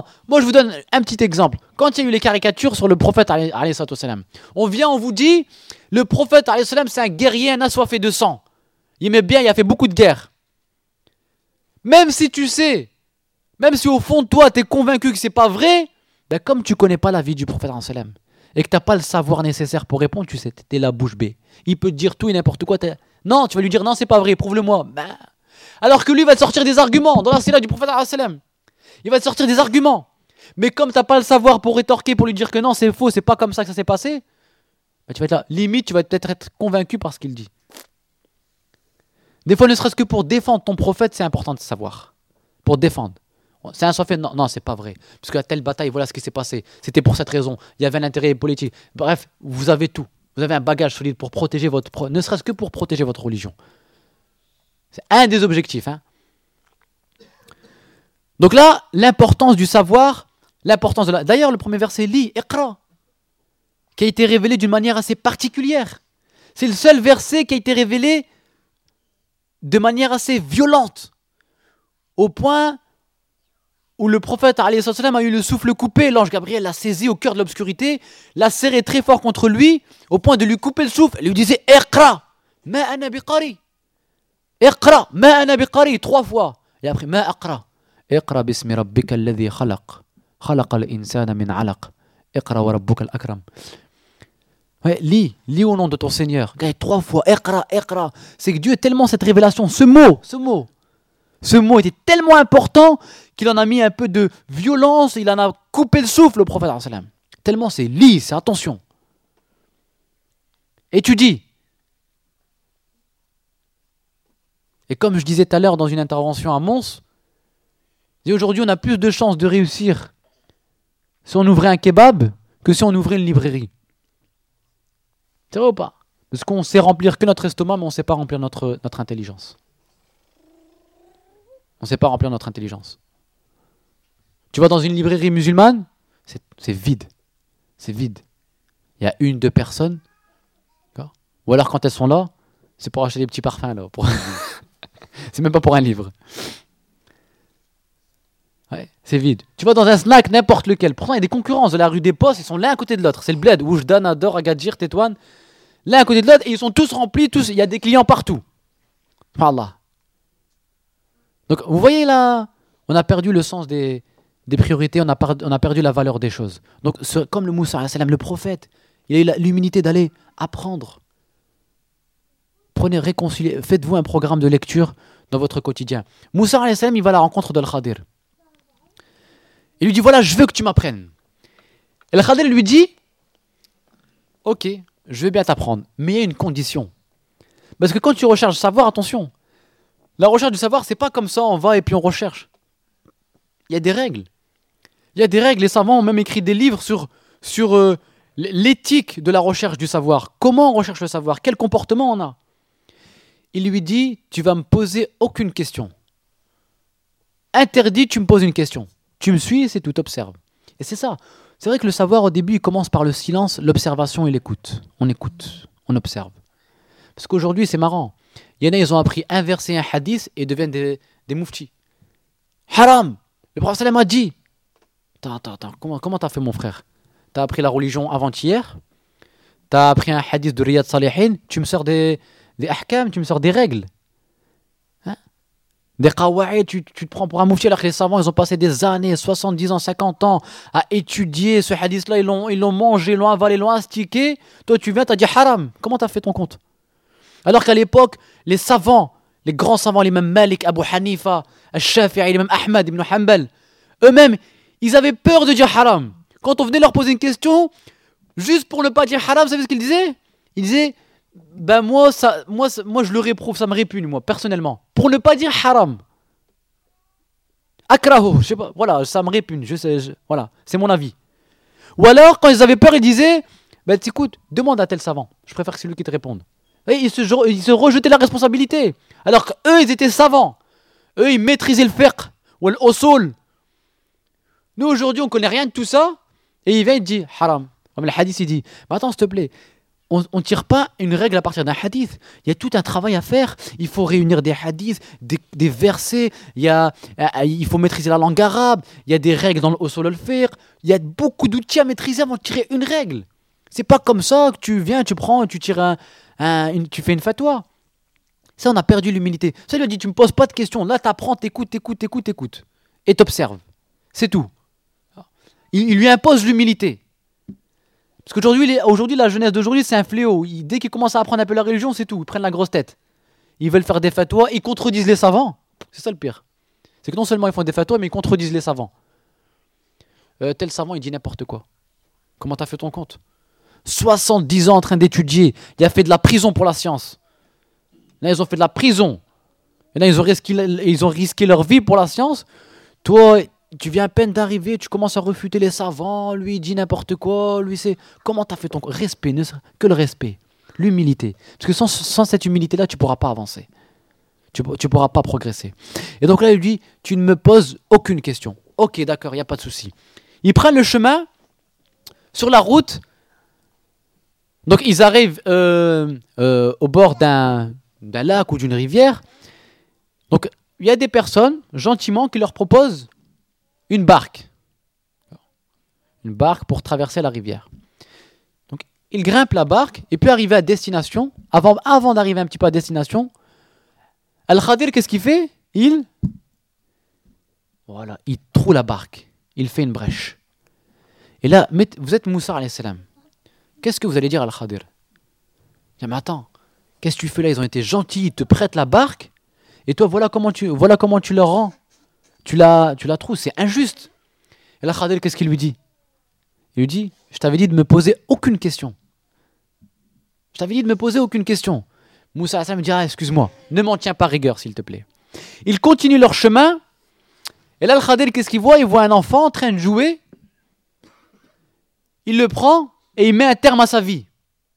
Moi, je vous donne un petit exemple. Quand il y a eu les caricatures sur le prophète, on vient, on vous dit, le prophète, c'est un guerrier, un assoiffé de sang. Il aimait bien, il a fait beaucoup de guerres. Même si tu sais, même si au fond de toi, tu es convaincu que c'est pas vrai, ben comme tu connais pas la vie du prophète, et que tu n'as pas le savoir nécessaire pour répondre, tu sais, tu es la bouche bée. Il peut te dire tout et n'importe quoi. Non, tu vas lui dire, non, c'est pas vrai, prouve-le-moi. Ben, alors que lui va te sortir des arguments dans la sira du prophète. Il va te sortir des arguments. Mais comme tu n'as pas le savoir pour rétorquer, pour lui dire que non, c'est faux, c'est pas comme ça que ça s'est passé, ben tu vas être là. Limite, tu vas peut-être être convaincu par ce qu'il dit. Des fois, ne serait-ce que pour défendre ton prophète, c'est important de savoir. Pour défendre. C'est un soifé, non, c'est pas vrai. Parce qu'à telle bataille, voilà ce qui s'est passé. C'était pour cette raison. Il y avait un intérêt politique. Bref, vous avez tout. Vous avez un bagage solide pour protéger ne serait-ce que pour protéger votre religion. C'est un des objectifs. Donc là, l'importance du savoir, l'importance de la... D'ailleurs, le premier verset, lit, Iqra, qui a été révélé d'une manière assez particulière. C'est le seul verset qui a été révélé de manière assez violente, au point où le prophète a eu le souffle coupé. L'ange Gabriel l'a saisi au cœur de l'obscurité, l'a serré très fort contre lui, au point de lui couper le souffle, et lui disait « Iqra, ma ana biqari » « Iqra, ma ana biqari » 3 fois. Et après « Ma aqra » اقرأ باسم ربك الذي خلق الإنسان من علق اقرأ وربك الأكرم. Lis au nom de ton Seigneur. Regarde 3 fois, Iqra. C'est que Dieu a tellement cette révélation, ce mot était tellement important qu'il en a mis un peu de violence, il en a coupé le souffle au prophète. Tellement c'est lis, c'est attention. Étudie. Et comme je disais tout à l'heure dans une intervention à Mons, et aujourd'hui, on a plus de chances de réussir si on ouvrait un kebab que si on ouvrait une librairie. C'est vrai ou pas ? Parce qu'on sait remplir que notre estomac, mais on ne sait pas remplir notre intelligence. On ne sait pas remplir notre intelligence. Tu vas dans une librairie musulmane, c'est vide. C'est vide. Il y a 1-2 personnes. D'accord ? Ou alors quand elles sont là, c'est pour acheter des petits parfums. Là, c'est même pas pour un livre. Ouais, c'est vide. Tu vas dans un snack, n'importe lequel. Pourtant, il y a des concurrences de la rue des Postes, ils sont l'un à côté de l'autre. C'est le bled, Oujdan, Ador, Agadir, Tétouane. L'un à côté de l'autre, et ils sont tous remplis, il y a des clients partout. Allah. Donc, vous voyez là, on a perdu le sens des priorités, on a perdu la valeur des choses. Donc, comme le Moussa, le prophète, il a eu l'humilité d'aller apprendre. Réconciliez, faites-vous un programme de lecture dans votre quotidien. Moussa, il va à la rencontre de Al-Khadir. Il lui dit, voilà, je veux que tu m'apprennes. Et le Khadir lui dit, ok, je vais bien t'apprendre, mais il y a une condition. Parce que quand tu recherches le savoir, attention, la recherche du savoir, c'est pas comme ça, on va et puis on recherche. Il y a des règles. Les savants ont même écrit des livres sur l'éthique de la recherche du savoir. Comment on recherche le savoir ? Quel comportement on a ? Il lui dit, tu vas me poser aucune question. Interdit, tu me poses une question. Tu me suis, c'est tout, observe. Et c'est ça. C'est vrai que le savoir, au début, il commence par le silence, l'observation et l'écoute. On écoute, on observe. Parce qu'aujourd'hui, c'est marrant. Il y en a, ils ont appris un verset, un hadith, et deviennent des mouftis. Haram. Le prophète sallam a dit. Attends, comment t'as fait, mon frère ? T'as appris la religion avant-hier, t'as appris un hadith de Riyad Salihin, tu me sors des ahkam, tu me sors des règles. Hein ? Des qawaïd, tu te prends pour un moufti alors que les savants, ils ont passé des années, 70 ans, 50 ans à étudier ce hadith-là, ils l'ont mangé, ils l'ont avalé, ils l'ont astiqué. Toi, tu viens, tu as dit haram. Comment tu as fait ton compte? Alors qu'à l'époque, les savants, les grands savants, l'imam Malik, Abu Hanifa, Al-Shafi'i, l'imam Ahmad ibn Hanbal, eux-mêmes, ils avaient peur de dire haram. Quand on venait leur poser une question, juste pour ne pas dire haram, vous savez ce qu'ils disaient? Ils disaient, ben moi, je le réprouve, ça me répugne, moi, personnellement. Pour ne pas dire haram. Akraho, je sais pas, voilà, ça me répugne, voilà, c'est mon avis. Ou alors, quand ils avaient peur, ils disaient, ben écoute, demande à tel savant, je préfère que c'est lui qui te réponde. Et ils se rejetaient la responsabilité. Alors qu'eux, ils étaient savants. Eux, ils maîtrisaient le fiqh, ou l'usul. Nous, aujourd'hui, on ne connaît rien de tout ça, et il vient et dit haram. Comme le hadith, il dit, mais attends, s'il te plaît, on ne tire pas une règle à partir d'un hadith. Il y a tout un travail à faire. Il faut réunir des hadiths, des versets. Il faut maîtriser la langue arabe. Il y a des règles dans le usul al-fiqh. Il y a beaucoup d'outils à maîtriser avant de tirer une règle. C'est pas comme ça que tu viens, tu prends, tu tires tu fais une fatwa. Ça, on a perdu l'humilité. Ça, il lui dit, tu me poses pas de questions. Là, tu apprends, t'écoutes. Et t'observes. C'est tout. Il lui impose l'humilité. Parce qu'aujourd'hui, la jeunesse d'aujourd'hui, c'est un fléau. Dès qu'ils commencent à apprendre un peu la religion, c'est tout. Ils prennent la grosse tête. Ils veulent faire des fatwas, ils contredisent les savants. C'est ça le pire. C'est que non seulement ils font des fatwas, mais ils contredisent les savants. Tel savant, il dit n'importe quoi. Comment t'as fait ton compte? 70 ans en train d'étudier. Il a fait de la prison pour la science. Là, ils ont fait de la prison. Et là, ils ont risqué leur vie pour la science. Toi, tu viens à peine d'arriver, tu commences à refuter les savants, lui il dit n'importe quoi, lui c'est... Comment t'as fait ton respect, que le respect, l'humilité. Parce que sans cette humilité-là, tu ne pourras pas avancer. Tu ne pourras pas progresser. Et donc là, il lui dit, tu ne me poses aucune question. Ok, d'accord, il n'y a pas de souci. Ils prennent le chemin, sur la route, donc ils arrivent au bord d'un lac ou d'une rivière. Donc il y a des personnes, gentiment, qui leur proposent une barque pour traverser la rivière. Donc, il grimpe la barque et puis arriver à destination. Avant d'arriver un petit peu à destination, Al-Khadir, qu'est-ce qu'il fait? Il trouve la barque. Il fait une brèche. Et là, vous êtes Moussa alayhi salam. Qu'est-ce que vous allez dire à Al-Khadir? Mais attends, qu'est-ce que tu fais là? Ils ont été gentils, ils te prêtent la barque. Et toi, voilà comment tu leur rends. Tu la trouves, c'est injuste. Et là, Khadir, qu'est-ce qu'il lui dit? Il lui dit, je t'avais dit de me poser aucune question. Moussa me dit, excuse-moi, ne m'en tiens pas rigueur, s'il te plaît. Ils continuent leur chemin. Et là, le Khadir, qu'est-ce qu'il voit? Il voit un enfant en train de jouer. Il le prend et il met un terme à sa vie.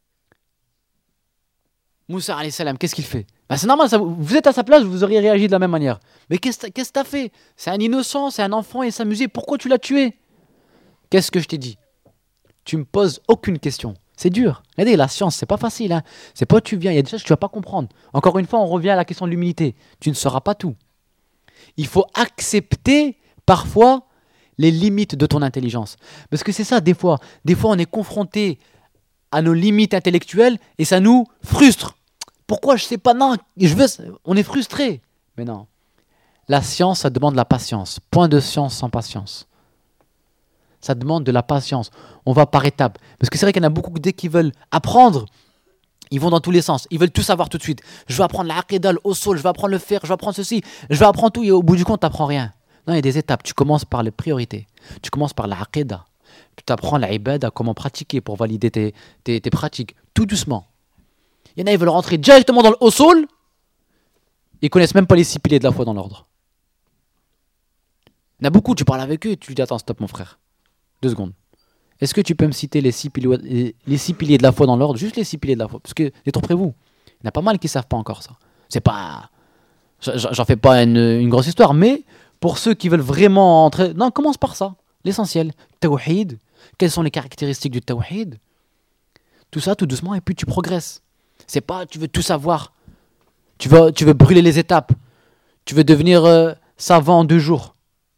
Moussa alayhi salam, qu'est-ce qu'il fait? C'est normal, vous êtes à sa place, vous auriez réagi de la même manière. Mais qu'est-ce que tu as fait? C'est un innocent, c'est un enfant, il s'amusait. Pourquoi tu l'as tué? Qu'est-ce que je t'ai dit? Tu me poses aucune question. C'est dur. Regardez, la science, c'est pas facile. Hein. C'est pas tu viens, il y a des choses que tu vas pas comprendre. Encore une fois, on revient à la question de l'humilité. Tu ne sauras pas tout. Il faut accepter parfois les limites de ton intelligence. Parce que c'est ça, des fois on est confronté à nos limites intellectuelles et ça nous frustre. Pourquoi je sais pas? Non, on est frustré. Mais non. La science, ça demande la patience. Point de science sans patience. Ça demande de la patience. On va par étapes. Parce que c'est vrai qu'il y en a beaucoup, dès qu'ils veulent apprendre, ils vont dans tous les sens. Ils veulent tout savoir tout de suite. Je vais apprendre l'aqida, le usul, je vais apprendre le fiqh, je vais apprendre ceci, je vais apprendre tout et au bout du compte, tu n'apprends rien. Non, il y a des étapes. Tu commences par les priorités. Tu commences par l'aqida. Tu apprends l'ibada, comment pratiquer pour valider tes pratiques. Tout doucement. Il y en a, ils veulent rentrer directement dans le usul. Ils connaissent même pas les 6 piliers de la foi dans l'ordre. Il y en a beaucoup, tu parles avec eux et tu lui dis attends, stop mon frère. 2 secondes. Est-ce que tu peux me citer les 6 piliers de la foi dans l'ordre? Juste les 6 piliers de la foi. Parce que, détrompez-vous, il y en a pas mal qui ne savent pas encore ça. C'est pas... J'en fais pas une grosse histoire, mais pour ceux qui veulent vraiment entrer... Non, commence par ça. L'essentiel. Tawhid. Quelles sont les caractéristiques du tawhid? Tout ça, tout doucement, et puis tu progresses. C'est pas tu veux tout savoir. Tu veux brûler les étapes. Tu veux devenir savant en 2 jours.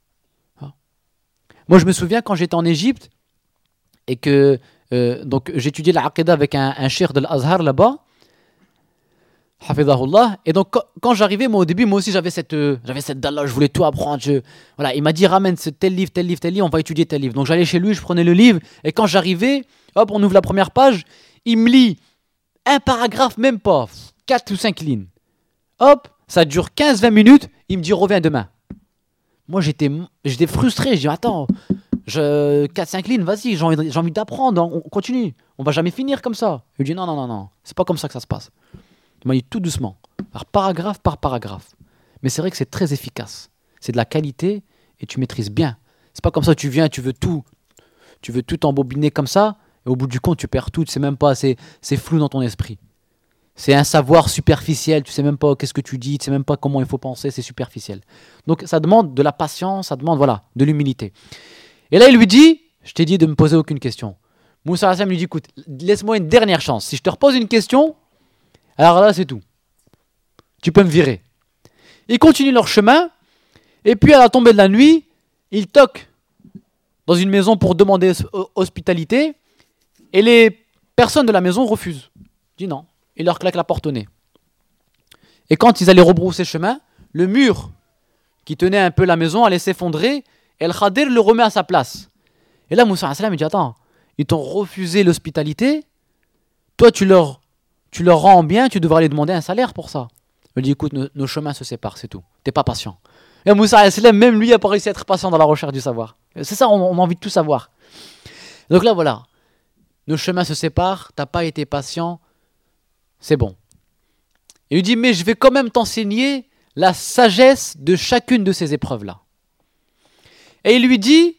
Moi, je me souviens quand j'étais en Égypte et que donc j'étudiais l'aqida avec un cheikh de l'Azhar là-bas. Hafidahullah. Et donc, quand j'arrivais, moi, au début, moi aussi, j'avais cette dalle-là, je voulais tout apprendre. Voilà, il m'a dit, ramène tel livre, tel livre, tel livre, on va étudier tel livre. Donc, j'allais chez lui, je prenais le livre, et quand j'arrivais, hop, on ouvre la première page, il me lit un paragraphe, même pas, 4 ou 5 lignes. Hop, ça dure 15-20 minutes, il me dit, reviens demain. Moi, j'étais frustré, je dis, attends, 4-5 lignes, vas-y, j'ai envie d'apprendre, on continue, on va jamais finir comme ça. Il dit, non, c'est pas comme ça que ça se passe. Il m'a dit tout doucement, par paragraphe. Mais c'est vrai que c'est très efficace. C'est de la qualité et tu maîtrises bien. C'est pas comme ça, tu viens, tu veux tout embobiner comme ça, et au bout du compte, tu perds tout, tu sais même pas, c'est flou dans ton esprit. C'est un savoir superficiel, tu sais même pas qu'est-ce que tu dis, tu sais même pas comment il faut penser, c'est superficiel. Donc ça demande de la patience, ça demande de l'humilité. Et là, il lui dit, je t'ai dit de me poser aucune question. Moussa Hassan lui dit, écoute, laisse-moi une dernière chance. Si je te repose une question, alors là, c'est tout. Tu peux me virer. Ils continuent leur chemin, et puis à la tombée de la nuit, ils toquent dans une maison pour demander hospitalité, et les personnes de la maison refusent. Ils disent non. Ils leur claquent la porte au nez. Et quand ils allaient rebrousser chemin, le mur qui tenait un peu la maison allait s'effondrer, et le Khadir le remet à sa place. Et là, Moussa Assalam, il dit, attends, ils t'ont refusé l'hospitalité, toi tu leur rends bien, tu devrais aller demander un salaire pour ça. Il dit, écoute, nos chemins se séparent, c'est tout. T'es pas patient. Et Moussa Assalam, même lui, a pas réussi à être patient dans la recherche du savoir. C'est ça, on a envie de tout savoir. Donc là, voilà. Nos chemins se séparent, t'as pas été patient, c'est bon. Il lui dit, mais je vais quand même t'enseigner la sagesse de chacune de ces épreuves-là. Et il lui dit,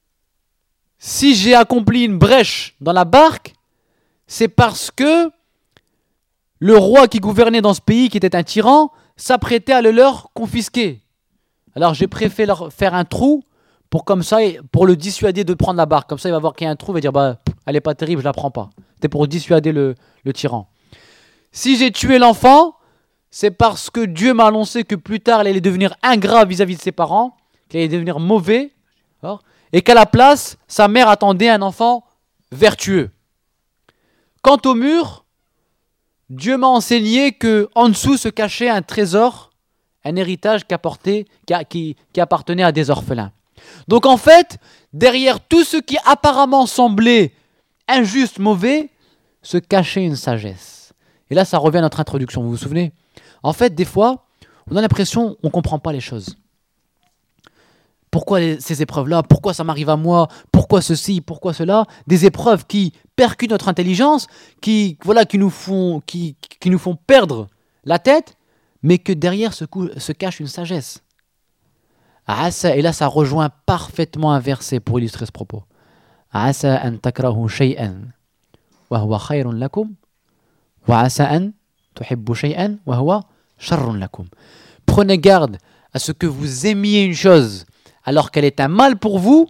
si j'ai accompli une brèche dans la barque, c'est parce que le roi qui gouvernait dans ce pays, qui était un tyran, s'apprêtait à le leur confisquer. Alors j'ai préféré leur faire un trou pour le dissuader de prendre la barque. Comme ça, il va voir qu'il y a un trou, il va dire, elle n'est pas terrible, je la prends pas. C'était pour dissuader le tyran. Si j'ai tué l'enfant, c'est parce que Dieu m'a annoncé que plus tard, il allait devenir ingrat vis-à-vis de ses parents, qu'il allait devenir mauvais, et qu'à la place, sa mère attendait un enfant vertueux. Quant au mur, Dieu m'a enseigné qu'en dessous se cachait un trésor, un héritage qui appartenait à des orphelins. Donc en fait, derrière tout ce qui apparemment semblait injuste, mauvais, se cachait une sagesse. Et là, ça revient à notre introduction, vous vous souvenez ? En fait, des fois, on a l'impression qu'on ne comprend pas les choses. Pourquoi ces épreuves-là ? Pourquoi ça m'arrive à moi ? Pourquoi ceci ? Pourquoi cela ? Des épreuves qui percutent notre intelligence, qui nous font perdre la tête, mais que derrière se cache une sagesse. Et là, ça rejoint parfaitement un verset pour illustrer ce propos. Asa an takrahu shay'an wa huwa khayrun lakum wa asa an tuhibbu shay'an wa huwa sharrun lakum. Prenez garde à ce que vous aimiez une chose alors qu'elle est un mal pour vous,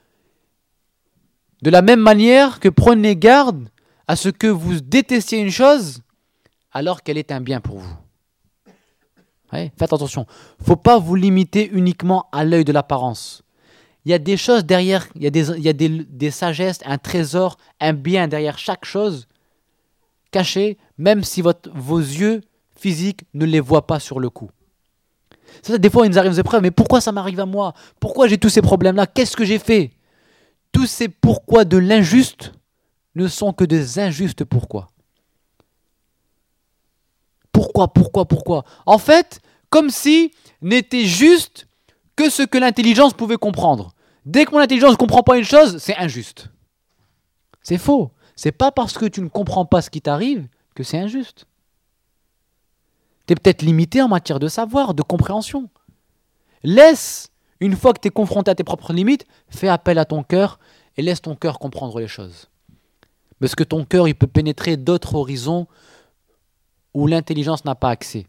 de la même manière que prenez garde à ce que vous détestiez une chose alors qu'elle est un bien pour vous. Ouais, faites attention, il ne faut pas vous limiter uniquement à l'œil de l'apparence. Il y a des choses derrière, il y a des sagesses, un trésor, un bien derrière chaque chose caché, même si vos yeux physiques ne les voient pas sur le coup. Ça, des fois, il nous arrive des épreuves, mais pourquoi ça m'arrive à moi ? Pourquoi j'ai tous ces problèmes-là ? Qu'est-ce que j'ai fait ? Tous ces pourquoi de l'injuste ne sont que des injustes pourquoi. Pourquoi ? En fait, comme si n'était juste que ce que l'intelligence pouvait comprendre. Dès que mon intelligence ne comprend pas une chose, c'est injuste. C'est faux. C'est pas parce que tu ne comprends pas ce qui t'arrive que c'est injuste. Tu es peut-être limité en matière de savoir, de compréhension. Laisse, une fois que tu es confronté à tes propres limites, fais appel à ton cœur et laisse ton cœur comprendre les choses. Parce que ton cœur, il peut pénétrer d'autres horizons où l'intelligence n'a pas accès.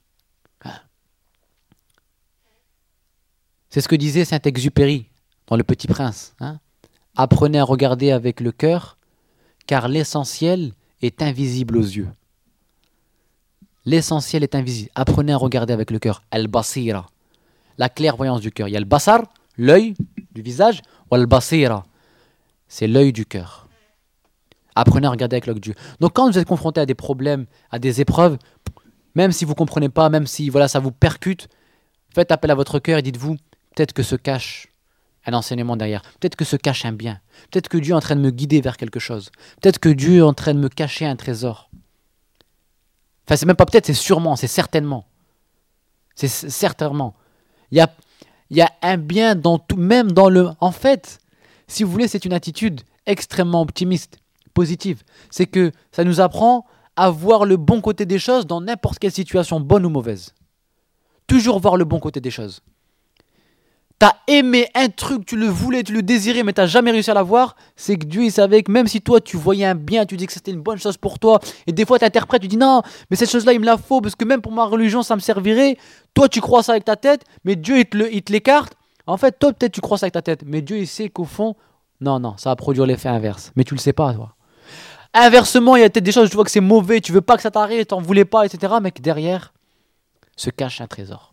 C'est ce que disait Saint-Exupéry dans Le Petit Prince. Apprenez à regarder avec le cœur, car l'essentiel est invisible aux yeux. L'essentiel est invisible. Apprenez à regarder avec le cœur. Al-Basira, la clairvoyance du cœur. Il y a le basar, l'œil du visage, ou al-Basira, c'est l'œil du cœur. Apprenez à regarder avec l'œil du Dieu. Donc quand vous êtes confronté à des problèmes, à des épreuves, Même si vous ne comprenez pas, même si voilà, ça vous percute, faites appel à votre cœur et dites-vous, peut-être que se cache un enseignement derrière, peut-être que se cache un bien, peut-être que Dieu est en train de me guider vers quelque chose, peut-être que Dieu est en train de me cacher un trésor. Enfin, c'est même pas peut-être, c'est sûrement, c'est certainement. C'est certainement. Il y a un bien dans tout, même dans le... En fait, si vous voulez, c'est une attitude extrêmement optimiste, positive. C'est que ça nous apprend à voir le bon côté des choses dans n'importe quelle situation, bonne ou mauvaise. Toujours voir le bon côté des choses. T'as aimé un truc, tu le voulais, tu le désirais, mais t'as jamais réussi à l'avoir, c'est que Dieu il savait que même si toi tu voyais un bien, tu dis que c'était une bonne chose pour toi, et des fois tu interprètes, tu dis non, mais cette chose-là il me la faut, parce que même pour ma religion ça me servirait, toi tu crois ça avec ta tête, mais Dieu il te l'écarte, en fait toi peut-être tu crois ça avec ta tête, mais Dieu il sait qu'au fond, non, ça va produire l'effet inverse, mais tu le sais pas toi. Inversement, il y a peut-être des choses où tu vois que c'est mauvais, tu veux pas que ça t'arrive, t'en voulais pas, etc., mais que derrière se cache un trésor.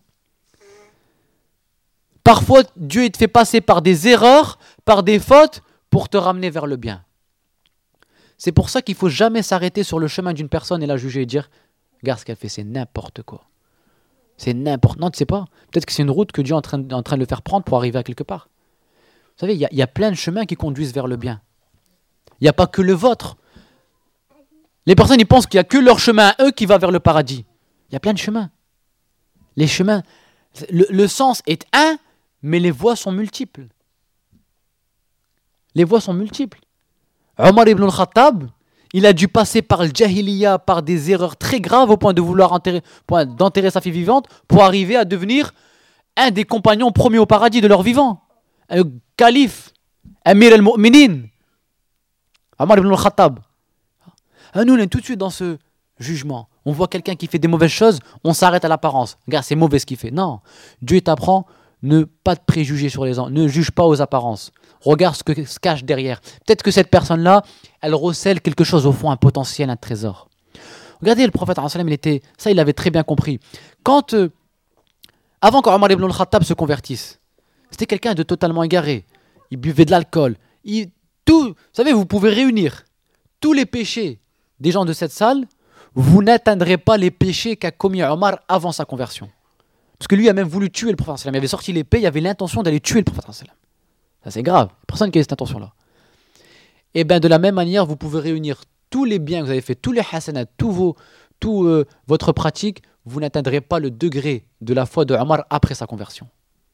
Parfois, Dieu il te fait passer par des erreurs, par des fautes, pour te ramener vers le bien. C'est pour ça qu'il ne faut jamais s'arrêter sur le chemin d'une personne et la juger et dire « Regarde ce qu'elle fait, c'est n'importe quoi. » C'est n'importe... Non, tu ne sais pas. Peut-être que c'est une route que Dieu est en train de le faire prendre pour arriver à quelque part. Vous savez, il y a plein de chemins qui conduisent vers le bien. Il n'y a pas que le vôtre. Les personnes, ils pensent qu'il n'y a que leur chemin à eux qui va vers le paradis. Il y a plein de chemins. Les chemins... Le sens est un, mais les voies sont multiples. Les voies sont multiples. Omar ibn al-Khattab, il a dû passer par le jahiliya, par des erreurs très graves au point de vouloir d'enterrer sa fille vivante pour arriver à devenir un des compagnons promis au paradis de leur vivant. Un calife, Amir al-Mu'minin, Omar ibn al-Khattab. Nous, on est tout de suite dans ce jugement. On voit quelqu'un qui fait des mauvaises choses, on s'arrête à l'apparence. Regarde, c'est mauvais ce qu'il fait. Non, Dieu t'apprend ne pas te préjuger sur les gens, ne juge pas aux apparences. Regarde ce que se cache derrière. Peut-être que cette personne-là, elle recèle quelque chose au fond, un potentiel, un trésor. Regardez, le prophète, il avait très bien compris. Avant qu'Omar ibn al-Khattab se convertisse, c'était quelqu'un de totalement égaré. Il buvait de l'alcool. Vous savez, vous pouvez réunir tous les péchés des gens de cette salle, vous n'atteindrez pas les péchés qu'a commis Omar avant sa conversion. Parce que lui a même voulu tuer le prophète. Il avait sorti l'épée, il avait l'intention d'aller tuer le prophète. Ça c'est grave, personne qui a cette intention-là. Et bien de la même manière, vous pouvez réunir tous les biens que vous avez fait, tous les hasanats, votre pratique, vous n'atteindrez pas le degré de la foi de Omar après sa conversion.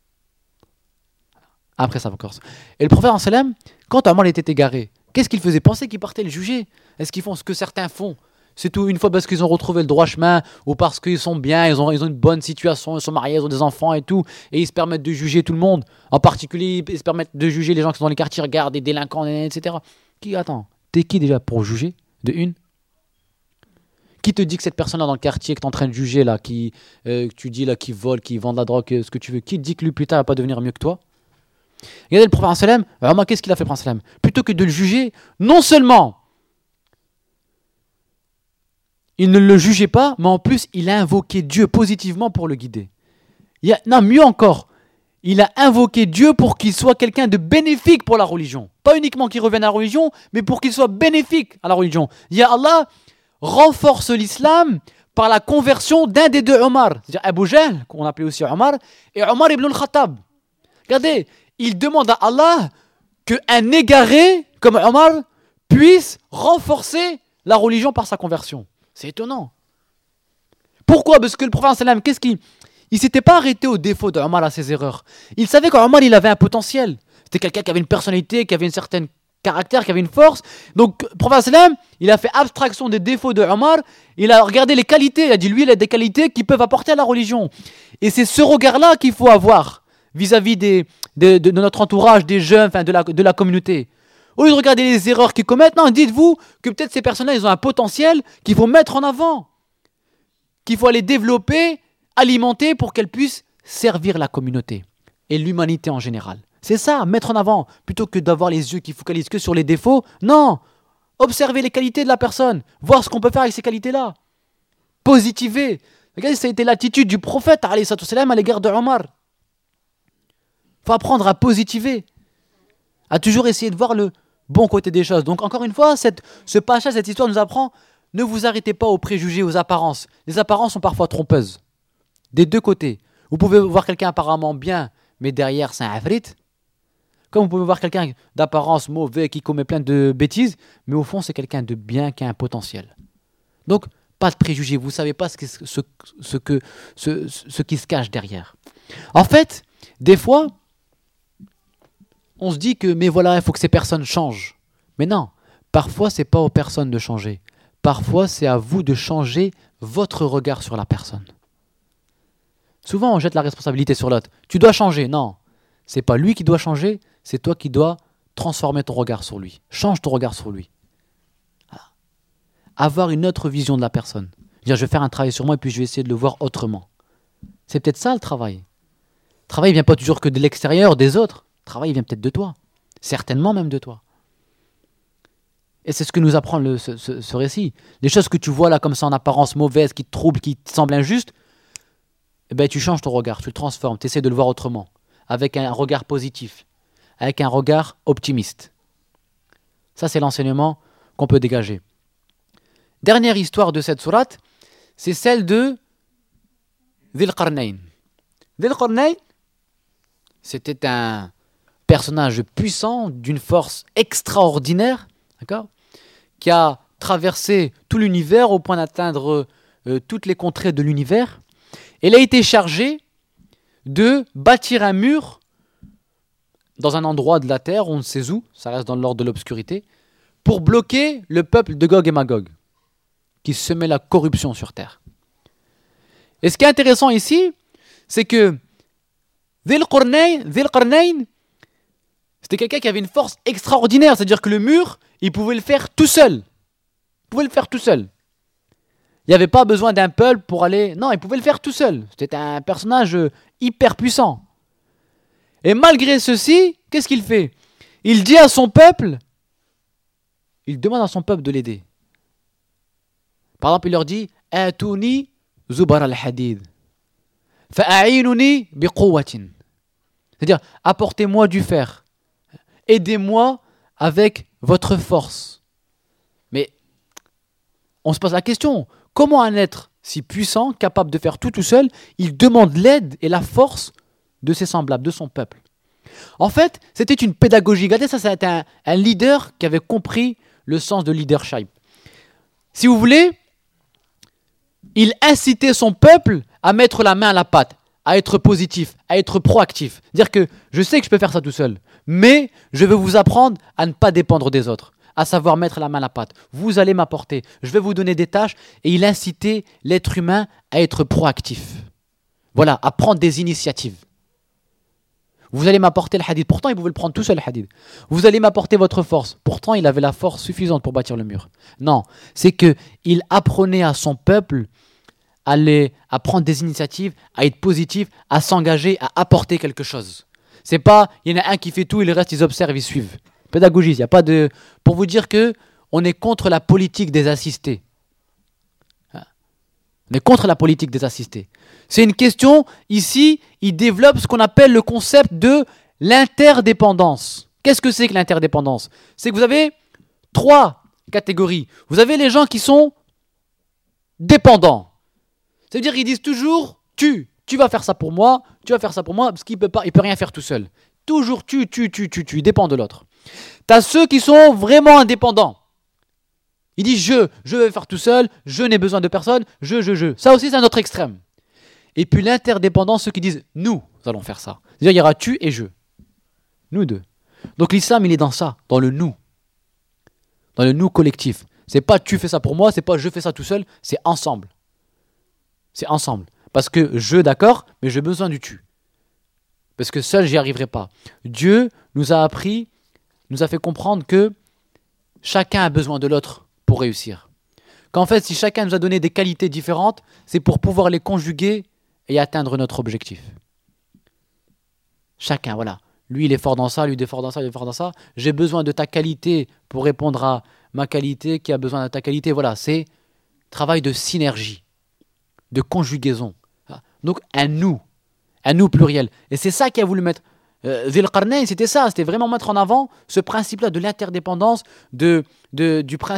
Après sa conversion. Et le prophète, quand Omar était égaré, qu'est-ce qu'il faisait? Penser qu'il partait le juger? Est-ce qu'ils font ce que certains font? C'est tout une fois parce qu'ils ont retrouvé le droit chemin ou parce qu'ils sont bien, ils ont une bonne situation, ils sont mariés, ils ont des enfants et tout, et ils se permettent de juger tout le monde. En particulier, ils se permettent de juger les gens qui sont dans les quartiers, regarde, des délinquants, etc. T'es qui déjà pour juger? De une? Qui te dit que cette personne-là dans le quartier que tu es en train de juger, là, que tu dis là, qui vole, qui vend de la drogue, ce que tu veux, qui te dit que lui plus tard va pas devenir mieux que toi? Regardez le prophète, vraiment, qu'est-ce qu'il a fait, le prophète? Plutôt que de le juger, non seulement il ne le jugeait pas, mais en plus, il a invoqué Dieu positivement pour le guider. Mieux encore, il a invoqué Dieu pour qu'il soit quelqu'un de bénéfique pour la religion. Pas uniquement qu'il revienne à la religion, mais pour qu'il soit bénéfique à la religion. Ya Allah, renforce l'islam par la conversion d'un des deux Omar. C'est-à-dire Abu Jahl, qu'on appelait aussi Omar, et Omar ibn al-Khattab. Regardez, il demande à Allah qu'un égaré comme Omar puisse renforcer la religion par sa conversion. C'est étonnant. Pourquoi? Parce que le prophète, il s'était pas arrêté au défaut d'Omar à ses erreurs. Il savait qu'Omar, il avait un potentiel. C'était quelqu'un qui avait une personnalité, qui avait une certaine caractère, qui avait une force. Donc, le prophète, il a fait abstraction des défauts d'Omar. Il a regardé les qualités. Il a dit, lui, il a des qualités qui peuvent apporter à la religion. Et c'est ce regard-là qu'il faut avoir vis-à-vis de notre entourage, des jeunes, de la communauté. Au lieu de regarder les erreurs qu'ils commettent, non, dites-vous que peut-être ces personnes-là, ils ont un potentiel qu'il faut mettre en avant, qu'il faut aller développer, alimenter pour qu'elles puissent servir la communauté et l'humanité en général. C'est ça, mettre en avant, plutôt que d'avoir les yeux qui focalisent que sur les défauts. Non, observer les qualités de la personne, voir ce qu'on peut faire avec ces qualités-là. Positiver. Regardez, ça a été l'attitude du prophète à l'égard de Omar. Il faut apprendre à positiver, à toujours essayer de voir le bon côté des choses. Donc encore une fois, ce passage, cette histoire nous apprend ne vous arrêtez pas aux préjugés, aux apparences. Les apparences sont parfois trompeuses. Des deux côtés. Vous pouvez voir quelqu'un apparemment bien, mais derrière c'est un afrit. Comme vous pouvez voir quelqu'un d'apparence mauvais qui commet plein de bêtises, mais au fond c'est quelqu'un de bien qui a un potentiel. Donc, pas de préjugés. Vous ne savez pas ce qui se cache derrière. En fait, des fois, on se dit que, mais voilà, il faut que ces personnes changent. Mais non, parfois, ce n'est pas aux personnes de changer. Parfois, c'est à vous de changer votre regard sur la personne. Souvent, on jette la responsabilité sur l'autre. Tu dois changer. Non, ce n'est pas lui qui doit changer, c'est toi qui dois transformer ton regard sur lui. Change ton regard sur lui. Voilà. Avoir une autre vision de la personne. Dire, je vais faire un travail sur moi et puis je vais essayer de le voir autrement. C'est peut-être ça le travail. Le travail ne vient pas toujours que de l'extérieur, des autres. Le travail vient peut-être de toi. Certainement même de toi. Et c'est ce que nous apprend ce récit. Les choses que tu vois là comme ça en apparence mauvaises, qui te troublent, qui te semblent injustes, eh ben, tu changes ton regard, tu le transformes, tu essaies de le voir autrement, avec un regard positif, avec un regard optimiste. Ça, c'est l'enseignement qu'on peut dégager. Dernière histoire de cette sourate, c'est celle de Dhil Qarnayn. Dhil Qarnayn, c'était un personnage puissant, d'une force extraordinaire, d'accord, qui a traversé tout l'univers au point d'atteindre toutes les contrées de l'univers. Il a été chargé de bâtir un mur dans un endroit de la terre, on ne sait où, ça reste dans l'ordre de l'obscurité, pour bloquer le peuple de Gog et Magog, qui semait la corruption sur terre. Et ce qui est intéressant ici, c'est que Dhil Qarnayn, c'était quelqu'un qui avait une force extraordinaire, c'est-à-dire que le mur, il pouvait le faire tout seul. Il pouvait le faire tout seul. Il n'y avait pas besoin d'un peuple pour aller... Non, il pouvait le faire tout seul. C'était un personnage hyper puissant. Et malgré ceci, qu'est-ce qu'il fait? Il dit à son peuple, il demande à son peuple de l'aider. Par exemple, il leur dit « Atouni zubar al-hadid, fa'a'inuni biquwatin » C'est-à-dire, apportez-moi du fer. Aidez-moi avec votre force. Mais on se pose la question, comment un être si puissant, capable de faire tout seul, il demande l'aide et la force de ses semblables, de son peuple? En fait, c'était une pédagogie. Regardez, ça c'était un leader qui avait compris le sens de leadership. Si vous voulez, il incitait son peuple à mettre la main à la pâte, à être positif, à être proactif. Dire que je sais que je peux faire ça tout seul, mais je vais vous apprendre à ne pas dépendre des autres, à savoir mettre la main à la pâte. Vous allez m'apporter, je vais vous donner des tâches, et il incitait l'être humain à être proactif. Voilà, à prendre des initiatives. Vous allez m'apporter le hadith. Pourtant, il pouvait le prendre tout seul, le hadith. Vous allez m'apporter votre force. Pourtant, il avait la force suffisante pour bâtir le mur. Non, c'est qu'il apprenait à son peuple à prendre des initiatives, à être positif, à s'engager, à apporter quelque chose. C'est pas, il y en a un qui fait tout et le reste, ils observent, ils suivent. Pédagogie, il n'y a pas de... Pour vous dire que on est contre la politique des assistés. On est contre la politique des assistés. C'est une question, ici, il développe ce qu'on appelle le concept de l'interdépendance. Qu'est-ce que c'est que l'interdépendance? C'est que vous avez 3 catégories. Vous avez les gens qui sont dépendants. C'est-à-dire qu'ils disent toujours, tu vas faire ça pour moi, tu vas faire ça pour moi, parce qu'il peut rien faire tout seul. Toujours tu dépend de l'autre. Tu as ceux qui sont vraiment indépendants. Ils disent je vais faire tout seul, je n'ai besoin de personne, je. Ça aussi, c'est un autre extrême. Et puis l'interdépendance, ceux qui disent nous allons faire ça. C'est-à-dire il y aura tu et je. Nous deux. Donc l'islam, il est dans ça, dans le nous. Dans le nous collectif. C'est pas tu fais ça pour moi, c'est pas je fais ça tout seul, c'est ensemble. C'est ensemble. Parce que je, d'accord, mais j'ai besoin du tu. Parce que seul, j'y arriverai pas. Dieu nous a appris, nous a fait comprendre que chacun a besoin de l'autre pour réussir. Qu'en fait, si chacun nous a donné des qualités différentes, c'est pour pouvoir les conjuguer et atteindre notre objectif. Chacun, voilà. Lui, il est fort dans ça, lui, il est fort dans ça, il est fort dans ça. J'ai besoin de ta qualité pour répondre à ma qualité qui a besoin de ta qualité. Voilà, c'est travail de synergie, de conjugaison. Donc, un nous pluriel. Et c'est ça qu'il a voulu mettre. Dhil Qarnayn, c'était ça, c'était vraiment mettre en avant ce principe-là de l'interdépendance, du principe